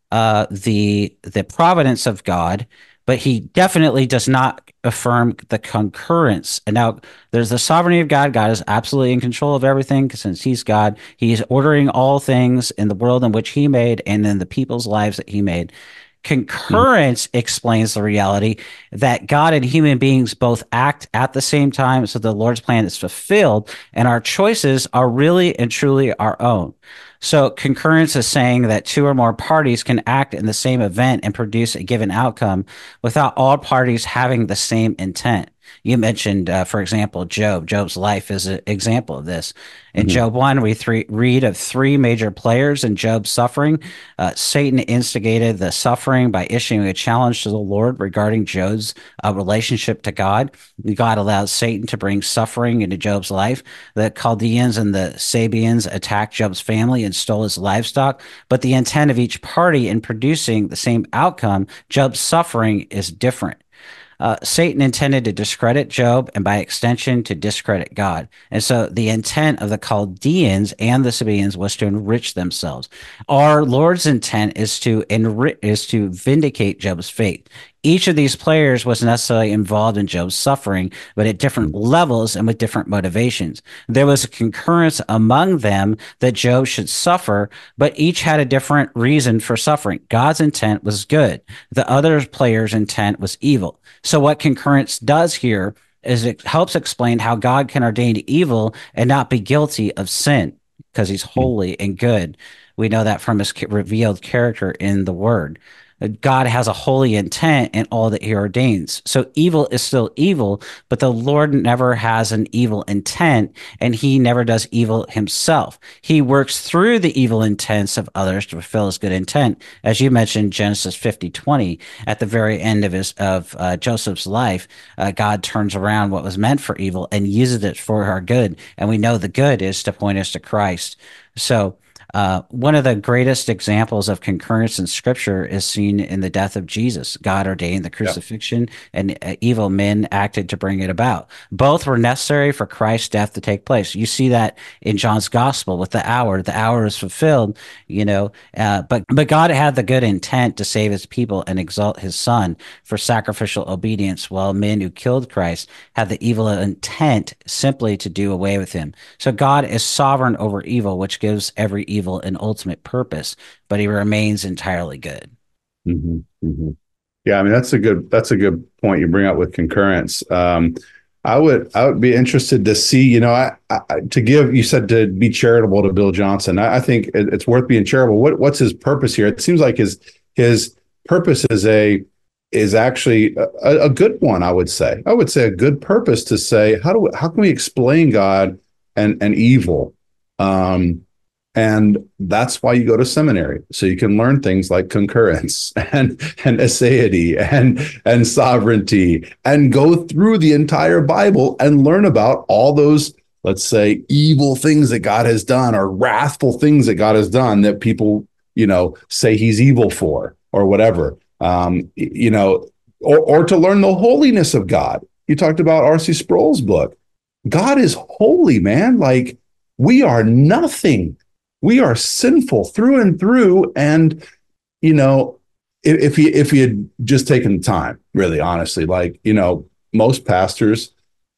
the providence of God, but he definitely does not affirm the concurrence. And now there's the sovereignty of God. God is absolutely in control of everything, since he's God. He's ordering all things in the world in which he made and in the people's lives that he made. Concurrence explains the reality that God and human beings both act at the same time, so the Lord's plan is fulfilled, and our choices are really and truly our own. So concurrence is saying that two or more parties can act in the same event and produce a given outcome without all parties having the same intent. You mentioned, for example, Job. Job's life is an example of this. In Mhm. Job 1, we read of three major players in Job's suffering. Satan instigated the suffering by issuing a challenge to the Lord regarding Job's relationship to God. God allowed Satan to bring suffering into Job's life. The Chaldeans and the Sabians attacked Job's family and stole his livestock. But the intent of each party in producing the same outcome, Job's suffering, is different. Satan intended to discredit Job and by extension to discredit God. And so the intent of the Chaldeans and the Sabaeans was to enrich themselves. Our Lord's intent is to vindicate Job's faith. Each of these players was necessarily involved in Job's suffering, but at different levels and with different motivations. There was a concurrence among them that Job should suffer, but each had a different reason for suffering. God's intent was good. The other player's intent was evil. So what concurrence does here is it helps explain how God can ordain evil and not be guilty of sin because he's holy and good. We know that from his revealed character in the word. God has a holy intent in all that he ordains. So evil is still evil, but the Lord never has an evil intent, and he never does evil himself. He works through the evil intents of others to fulfill his good intent. As you mentioned, Genesis 50:20, at the very end of Joseph's life, God turns around what was meant for evil and uses it for our good. And we know the good is to point us to Christ. So one of the greatest examples of concurrence in Scripture is seen in the death of Jesus. God ordained the crucifixion, and evil men acted to bring it about. Both were necessary for Christ's death to take place. You see that in John's Gospel with the hour. The hour is fulfilled, but God had the good intent to save his people and exalt his Son for sacrificial obedience, while men who killed Christ had the evil intent simply to do away with him. So God is sovereign over evil, which gives every evil an ultimate purpose, but he remains entirely good. Mm-hmm, mm-hmm. Yeah, I mean that's a good point you bring up with concurrence. I would be interested to see, you said to be charitable to Bill Johnson. I think it's worth being charitable. What's his purpose here? It seems like his purpose is actually a good one. I would say a good purpose to say how can we explain God and evil. And that's why you go to seminary, so you can learn things like concurrence and aseity and sovereignty, and go through the entire Bible and learn about all those, let's say, evil things that God has done, or wrathful things that God has done that people, say he's evil for, or whatever. Or to learn the holiness of God. You talked about R.C. Sproul's book. God is holy, man. Like, we are nothing. We are sinful through and through. And, if he had just taken the time, really, honestly, most pastors,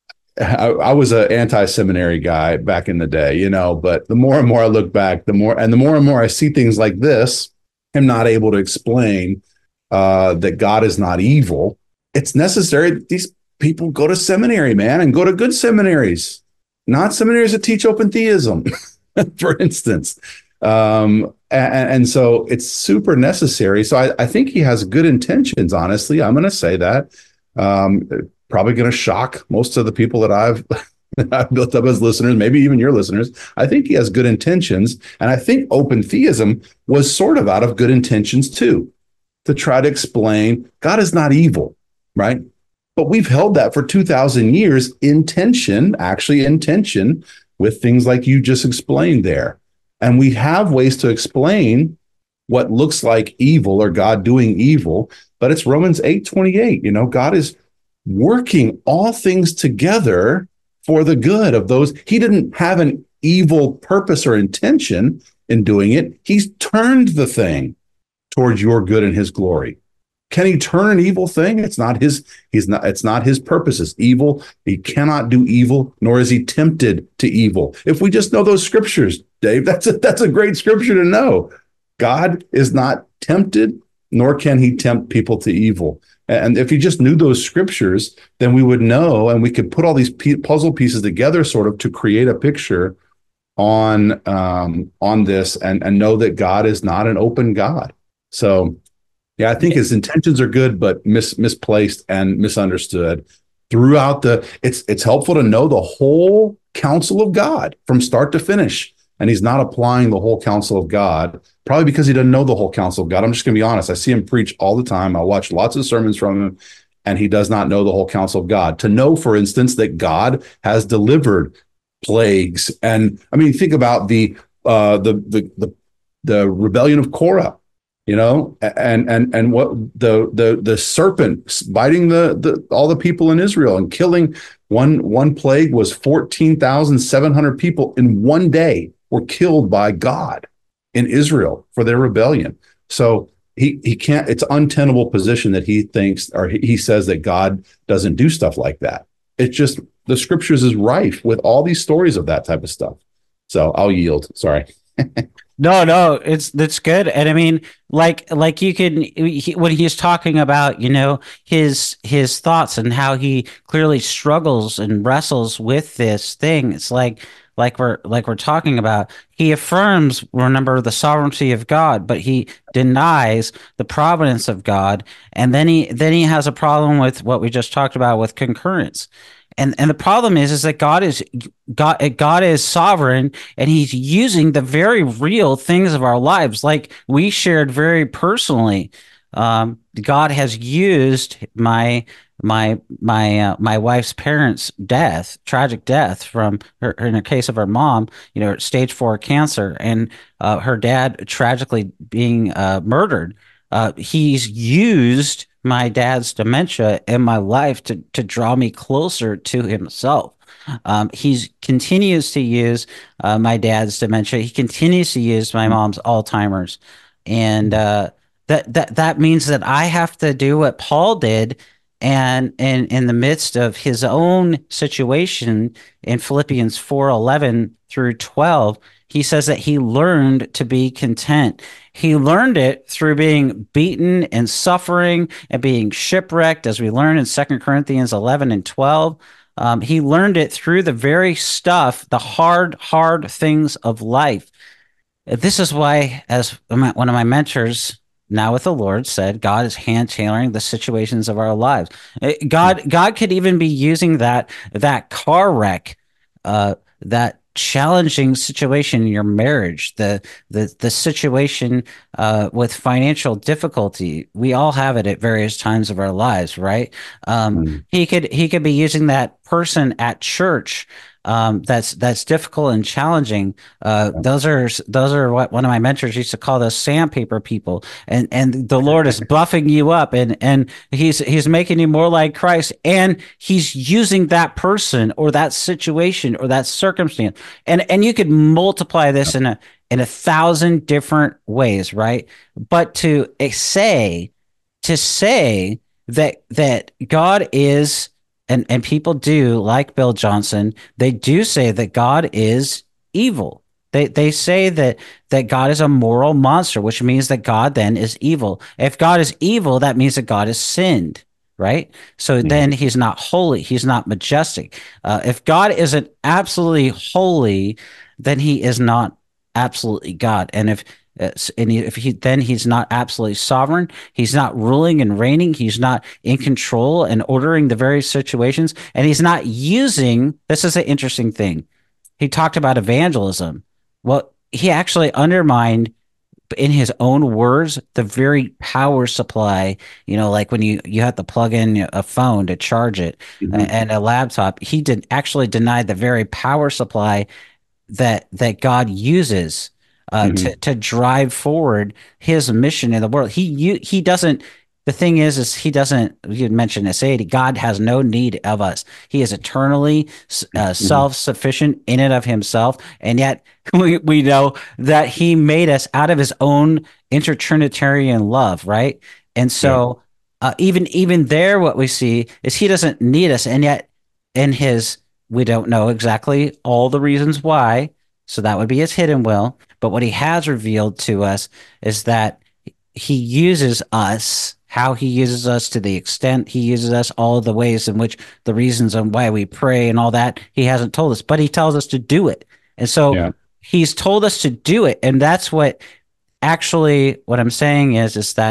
I was an anti-seminary guy back in the day, but the more and more I look back, the more and more I see things like this, I'm not able to explain that God is not evil. It's necessary that these people go to seminary, man, and go to good seminaries, not seminaries that teach open theism. For instance. And so it's super necessary. So I think he has good intentions, honestly. I'm going to say that. Probably going to shock most of the people that I've built up as listeners, maybe even your listeners. I think he has good intentions. And I think open theism was sort of out of good intentions too, to try to explain God is not evil, right? But we've held that for 2,000 years in tension with things like you just explained there. And we have ways to explain what looks like evil or God doing evil, but it's Romans 8:28. God is working all things together for the good of those. He didn't have an evil purpose or intention in doing it. He's turned the thing towards your good and his glory. Can he turn an evil thing? It's not his purpose. It's evil. He cannot do evil, nor is he tempted to evil. If we just know those scriptures, Dave, that's a great scripture to know. God is not tempted, nor can he tempt people to evil. And if you just knew those scriptures, then we would know, and we could put all these puzzle pieces together sort of to create a picture on this and know that God is not an open God. So yeah, I think his intentions are good, but misplaced and misunderstood. throughout it's helpful to know the whole counsel of God from start to finish. And he's not applying the whole counsel of God, probably because he doesn't know the whole counsel of God. I'm just going to be honest. I see him preach all the time. I watch lots of sermons from him, and he does not know the whole counsel of God. To know, for instance, that God has delivered plagues. And I mean, think about the rebellion of Korah, and what the serpent biting all the people in Israel and killing. One plague was 14,700 people in one day were killed by God in Israel for their rebellion. So he can't. It's an untenable position that he thinks, or he says, that God doesn't do stuff like that. It's just the scriptures is rife with all these stories of that type of stuff. So I'll yield. Sorry. No, that's good. And I mean, like you can, when he's talking about, his thoughts and how he clearly struggles and wrestles with this thing. It's like we're talking about, he affirms, remember, the sovereignty of God, but he denies the providence of God. And then he has a problem with what we just talked about with concurrence. And the problem is that God is sovereign, and he's using the very real things of our lives. Like we shared very personally, God has used my wife's parents' tragic death from her, in the case of her mom, stage 4 cancer, and her dad tragically being murdered. He's used my dad's dementia in my life to draw me closer to himself. He continues to use my dad's dementia. He continues to use my mom's Alzheimer's, and that means that I have to do what Paul did, and in the midst of his own situation in Philippians 4:11 through 12. He says that he learned to be content. He learned it through being beaten and suffering and being shipwrecked, as we learn in 2 Corinthians 11 and 12. He learned it through the very stuff, the hard things of life. This is why, as one of my mentors, now with the Lord, said, God is hand tailoring the situations of our lives. God could even be using that car wreck, that challenging situation in your marriage, the situation with financial difficulty. We all have it at various times of our lives, right? He could be using that person at church that's difficult and challenging. Those are what one of my mentors used to call those sandpaper people. And the Lord is buffing you up, and he's making you more like Christ, and he's using that person or that situation or that circumstance. And you could multiply this in a 1,000 different ways, right? But to say that God is, and people do, like Bill Johnson, they do say that God is evil. They say that God is a moral monster, which means that God then is evil. If God is evil, that means that God has sinned, right? So then he's not holy. He's not majestic. If God isn't absolutely holy, then he is not absolutely God. And if he's not absolutely sovereign, he's not ruling and reigning, he's not in control and ordering the various situations, and he's not using, this is an interesting thing. He talked about evangelism. Well, he actually undermined, in his own words, the very power supply, like when you have to plug in a phone to charge it, and a laptop. He actually denied the very power supply that God uses to drive forward his mission in the world. He doesn't. The thing is he doesn't. You mentioned aseity. God has no need of us. He is eternally self-sufficient in and of himself, and yet we know that he made us out of his own intertrinitarian love, right? And so even there, what we see is he doesn't need us, and yet we don't know exactly all the reasons why. So that would be his hidden will. But what he has revealed to us is that he uses us, how he uses us, to the extent he uses us, all the ways in which, the reasons on why we pray and all that, he hasn't told us, but he tells us to do it. And so he's told us to do it. And that's what I'm saying is that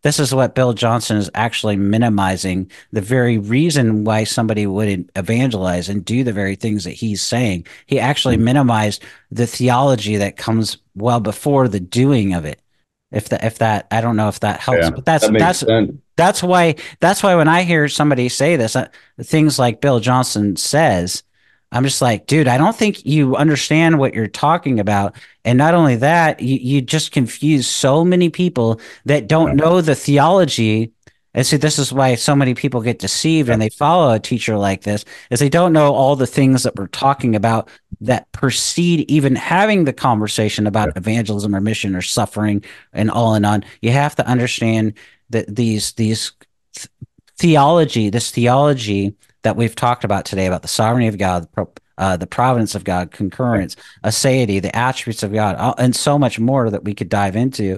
this is what Bill Johnson is actually minimizing, the very reason why somebody would evangelize and do the very things that he's saying. He actually minimized the theology that comes well before the doing of it. If that, I don't know if that helps, but that's why when I hear somebody say this, things like Bill Johnson says, I'm just like, dude, I don't think you understand what you're talking about. And not only that, you just confuse so many people that don't know the theology. And so this is why so many people get deceived and they follow a teacher like this, is they don't know all the things that we're talking about that precede even having the conversation about evangelism or mission or suffering and all and on. You have to understand that this theology that we've talked about today, about the sovereignty of God, the providence of God, concurrence, aseity, the attributes of God, and so much more that we could dive into.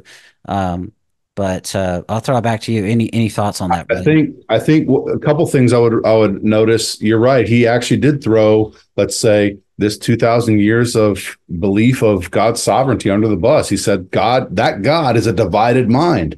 But I'll throw it back to you. Any thoughts on that, brother? I think a couple things I would notice. You're right. He actually did throw, let's say, this 2,000 years of belief of God's sovereignty under the bus. He said, that God is a divided mind.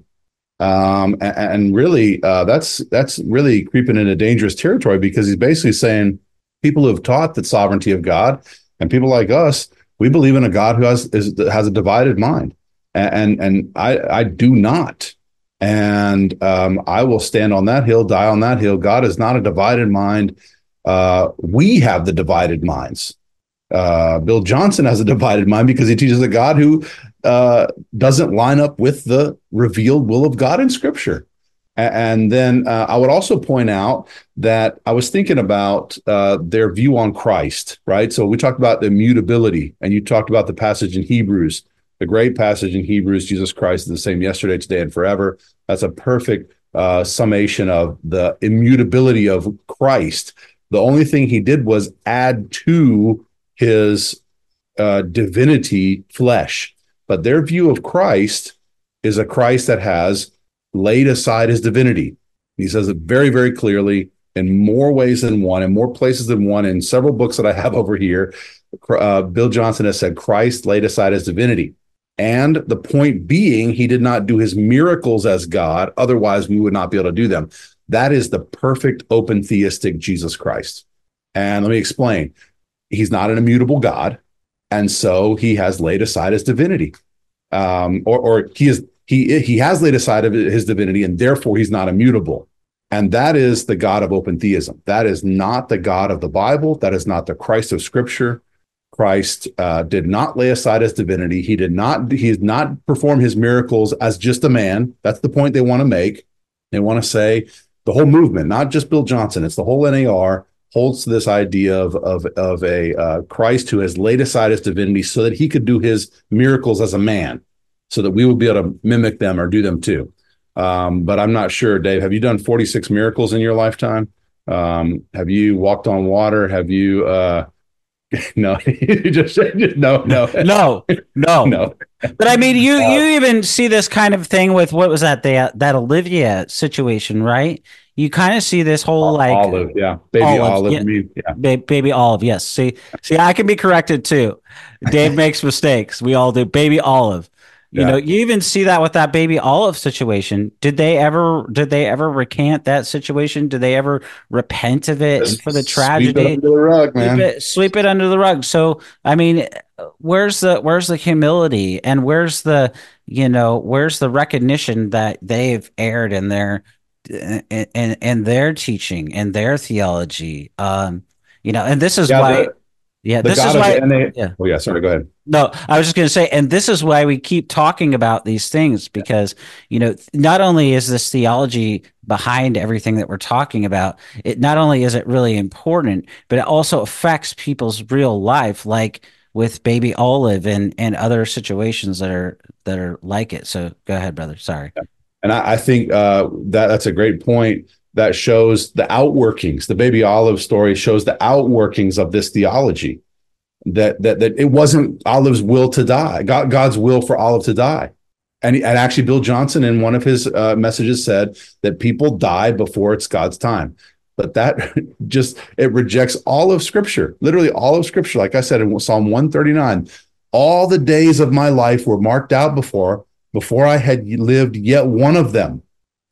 And really, that's really creeping into dangerous territory, because he's basically saying people who have taught the sovereignty of God, and people like us, we believe in a God who has a divided mind, and I do not, and I will stand on that hill, die on that hill. God is not a divided mind. We have the divided minds. Bill Johnson has a divided mind because he teaches a God who doesn't line up with the revealed will of God in Scripture. And then I would also point out that I was thinking about their view on Christ, right? So we talked about the immutability, and you talked about the passage in Hebrews, the great passage in Hebrews, Jesus Christ is the same yesterday, today, and forever. That's a perfect summation of the immutability of Christ. The only thing he did was add to his divinity flesh. But their view of Christ is a Christ that has laid aside his divinity. He says it very, very clearly in more ways than one, in more places than one. In several books that I have over here, Bill Johnson has said Christ laid aside his divinity. And the point being, he did not do his miracles as God. Otherwise, we would not be able to do them. That is the perfect open theistic Jesus Christ. And let me explain. He's not an immutable God. And so he has laid aside his divinity, or he has laid aside his divinity, and therefore he's not immutable. And that is the God of open theism. That is not the God of the Bible. That is not the Christ of Scripture. Christ did not lay aside his divinity. He did not perform his miracles as just a man. That's the point they want to make. They want to say the whole movement, not just Bill Johnson, it's the whole NAR, holds to this idea of a Christ who has laid aside his divinity so that he could do his miracles as a man, so that we would be able to mimic them or do them too. But I'm not sure, Dave, have you done 46 miracles in your lifetime? Have you walked on water? Have you, no, you just no. But I mean, you even see this kind of thing with, what was that Olivia situation, right? You kind of see this whole like Olive, yeah, baby Olive, baby Olive. Yes, see, I can be corrected too. Dave makes mistakes. We all do. Baby Olive. You know, you even see that with that baby Olive situation. Did they ever recant that situation? Did they ever repent of it for the tragedy? Sweep it under the rug, man. Sweep it under the rug. So, I mean, where's the humility, and where's the recognition that they've erred in their teaching and their theology? And this is why. This is why. Oh yeah, sorry. Go ahead. No, I was just going to say, and this is why we keep talking about these things, because not only is this theology behind everything that we're talking about, it not only is it really important, but it also affects people's real life, like with baby Olive and other situations that are like it. So go ahead, brother. Sorry. And I think that's a great point. That shows the outworkings. The baby Olive story shows the outworkings of this theology, that it wasn't Olive's will to die, God's will for Olive to die. And actually, Bill Johnson in one of his messages said that people die before it's God's time. But that it rejects all of Scripture, literally all of Scripture. Like I said in Psalm 139, all the days of my life were marked out before I had lived yet one of them.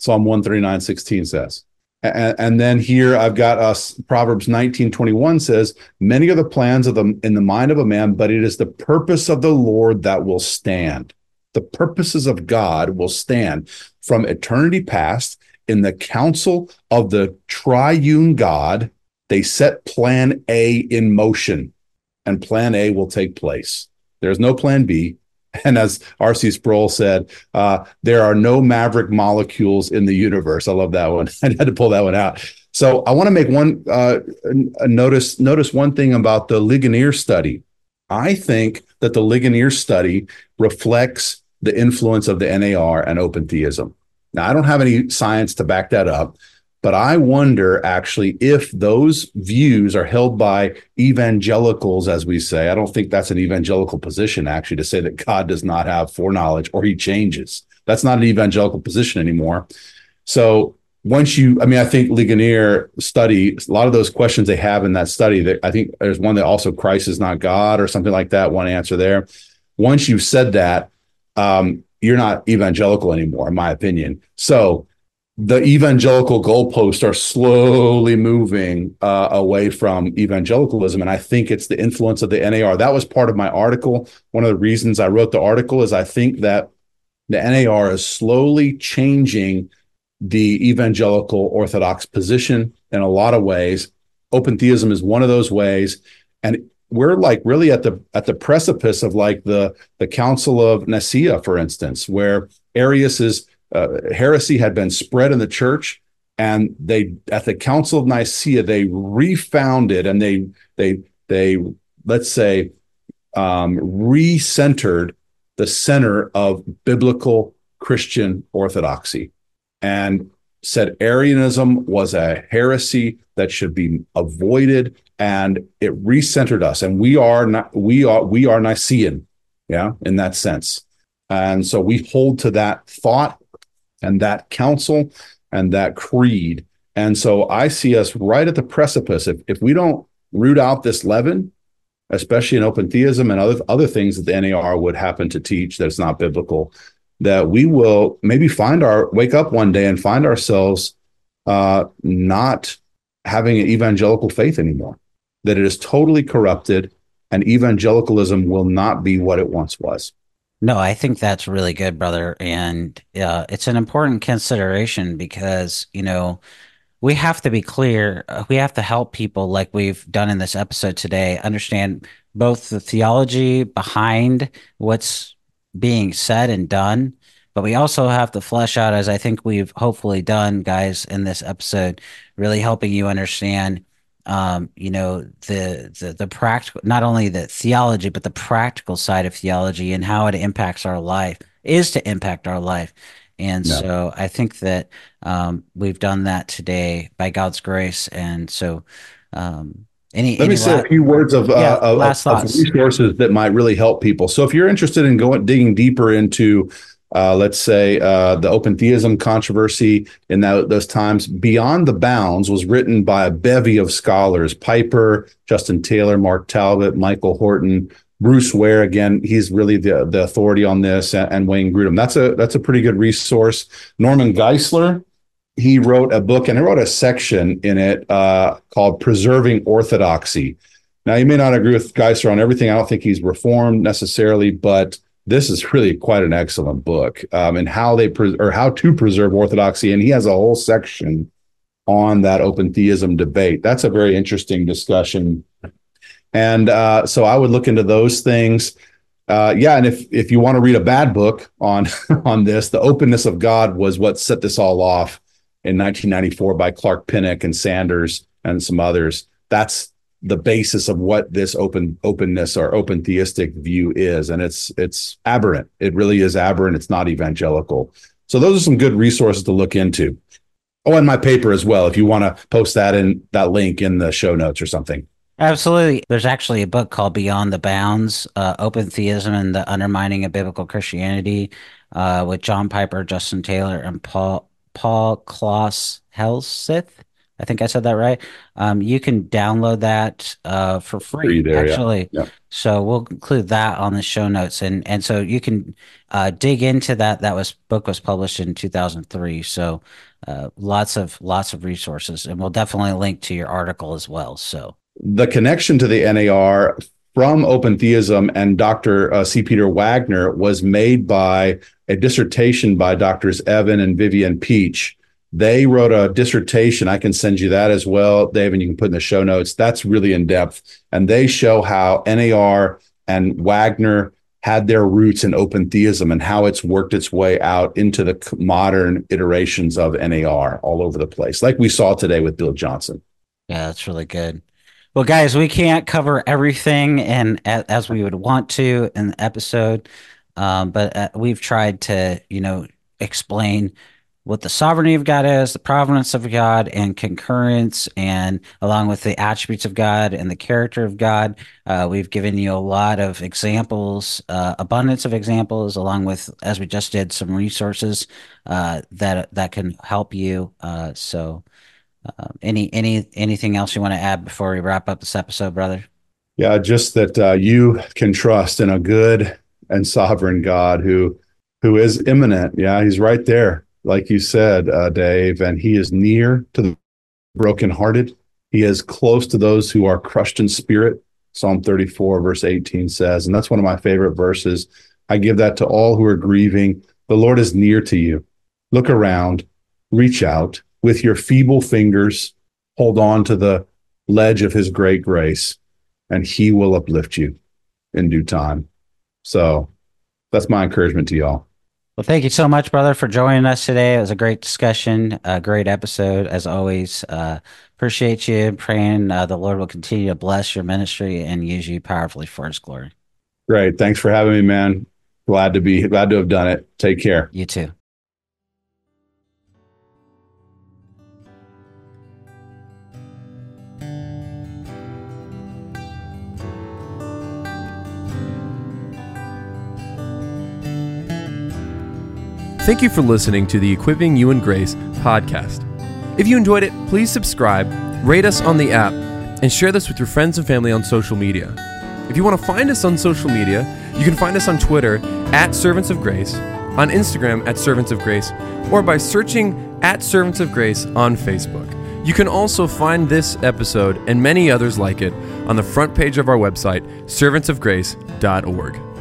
Psalm 139:16 says. And then here I've got us, Proverbs 19:21 says, many are the plans in the mind of a man, but it is the purpose of the Lord that will stand. The purposes of God will stand from eternity past. In the counsel of the triune God, they set plan A in motion, and plan A will take place. There's no plan B. And as R.C. Sproul said, there are no maverick molecules in the universe. I love that one. I had to pull that one out. So I want to make one notice one thing about the Ligonier study. I think that the Ligonier study reflects the influence of the NAR and open theism. Now, I don't have any science to back that up, but I wonder actually if those views are held by evangelicals, as we say. I don't think that's an evangelical position, actually, to say that God does not have foreknowledge or he changes. That's not an evangelical position anymore. So I think Ligonier study, a lot of those questions they have in that study, that I think there's one that also Christ is not God or something like that, one answer there. Once you've said that, you're not evangelical anymore, in my opinion. So the evangelical goalposts are slowly moving away from evangelicalism. And I think it's the influence of the NAR. That was part of my article. One of the reasons I wrote the article is I think that the NAR is slowly changing the evangelical Orthodox position in a lot of ways. Open theism is one of those ways. And we're like really at the precipice of like the Council of Nicaea, for instance, where Arius's heresy had been spread in the church, and they at the Council of Nicaea they refounded and they let's say recentered the center of biblical Christian orthodoxy, and said Arianism was a heresy that should be avoided, and it recentered us, and we are Nicene, in that sense, and so we hold to that thought and that counsel and that creed. And so I see us right at the precipice. If we don't root out this leaven, especially in open theism and other things that the NAR would happen to teach that's not biblical, that we will maybe wake up one day and find ourselves not having an evangelical faith anymore, that it is totally corrupted and evangelicalism will not be what it once was. No, I think that's really good, brother. And it's an important consideration because, we have to be clear. We have to help people, like we've done in this episode today, understand both the theology behind what's being said and done, but we also have to flesh out, as I think we've hopefully done, guys, in this episode, really helping you understand the practical, not only the theology, but the practical side of theology and how it impacts our life, is to impact our life. And so I think that we've done that today by God's grace. And so let me say a few words of resources that might really help people. So if you're interested in digging deeper into let's say the open theism controversy in those times, Beyond the Bounds was written by a bevy of scholars: Piper, Justin Taylor, Mark Talbot, Michael Horton, Bruce Ware. Again, he's really the authority on this, and Wayne Grudem. That's a pretty good resource. Norman Geisler, he wrote a book, and he wrote a section in it called Preserving Orthodoxy. Now, you may not agree with Geisler on everything. I don't think he's reformed necessarily, but this is really quite an excellent book, and how to preserve orthodoxy. And he has a whole section on that open theism debate. That's a very interesting discussion. And so I would look into those things. And if you want to read a bad book on this, The Openness of God was what set this all off in 1994 by Clark Pinnock and Sanders and some others. That's the basis of what this openness or open theistic view is. And it's aberrant. It really is aberrant. It's not evangelical. So those are some good resources to look into. Oh, and my paper as well, if you want to post that link in the show notes or something. Absolutely. There's actually a book called Beyond the Bounds, Open Theism and the Undermining of Biblical Christianity, with John Piper, Justin Taylor, and Paul Klaus Helseth. I think I said that right. You can download that for free, there, actually. Yeah. So we'll include that on the show notes, and so you can dig into that. Book was published in 2003, so lots of resources, and we'll definitely link to your article as well. So the connection to the NAR from open theism and Dr. C. Peter Wagner was made by a dissertation by Drs. Evan and Vivian Peach. They wrote a dissertation. I can send you that as well, Dave, and you can put in the show notes. That's really in depth. And they show how NAR and Wagner had their roots in open theism and how it's worked its way out into the modern iterations of NAR all over the place, like we saw today with Bill Johnson. Yeah, that's really good. Well, guys, we can't cover everything and as we would want to in the episode, but we've tried to, explain what the sovereignty of God is, the providence of God, and concurrence, and along with the attributes of God and the character of God. We've given you a lot of examples, abundance of examples, along with, as we just did, some resources that can help you. Anything else you want to add before we wrap up this episode, brother? Yeah, just that you can trust in a good and sovereign God who is immanent. Yeah, he's right there, like you said, Dave, and he is near to the brokenhearted. He is close to those who are crushed in spirit. Psalm 34, verse 18 says, and that's one of my favorite verses. I give that to all who are grieving. The Lord is near to you. Look around, reach out. With your feeble fingers, hold on to the ledge of his great grace, and he will uplift you in due time. So that's my encouragement to y'all. Well, thank you so much, brother, for joining us today. It was a great discussion, a great episode, as always. Appreciate you. Praying the Lord will continue to bless your ministry and use you powerfully for his glory. Great. Thanks for having me, man. Glad to have done it. Take care. You too. Thank you for listening to the Equipping You in Grace podcast. If you enjoyed it, please subscribe, rate us on the app, and share this with your friends and family on social media. If you want to find us on social media, you can find us on Twitter @Servants of Grace, on Instagram @Servants of Grace, or by searching @Servants of Grace on Facebook. You can also find this episode and many others like it on the front page of our website, servantsofgrace.org.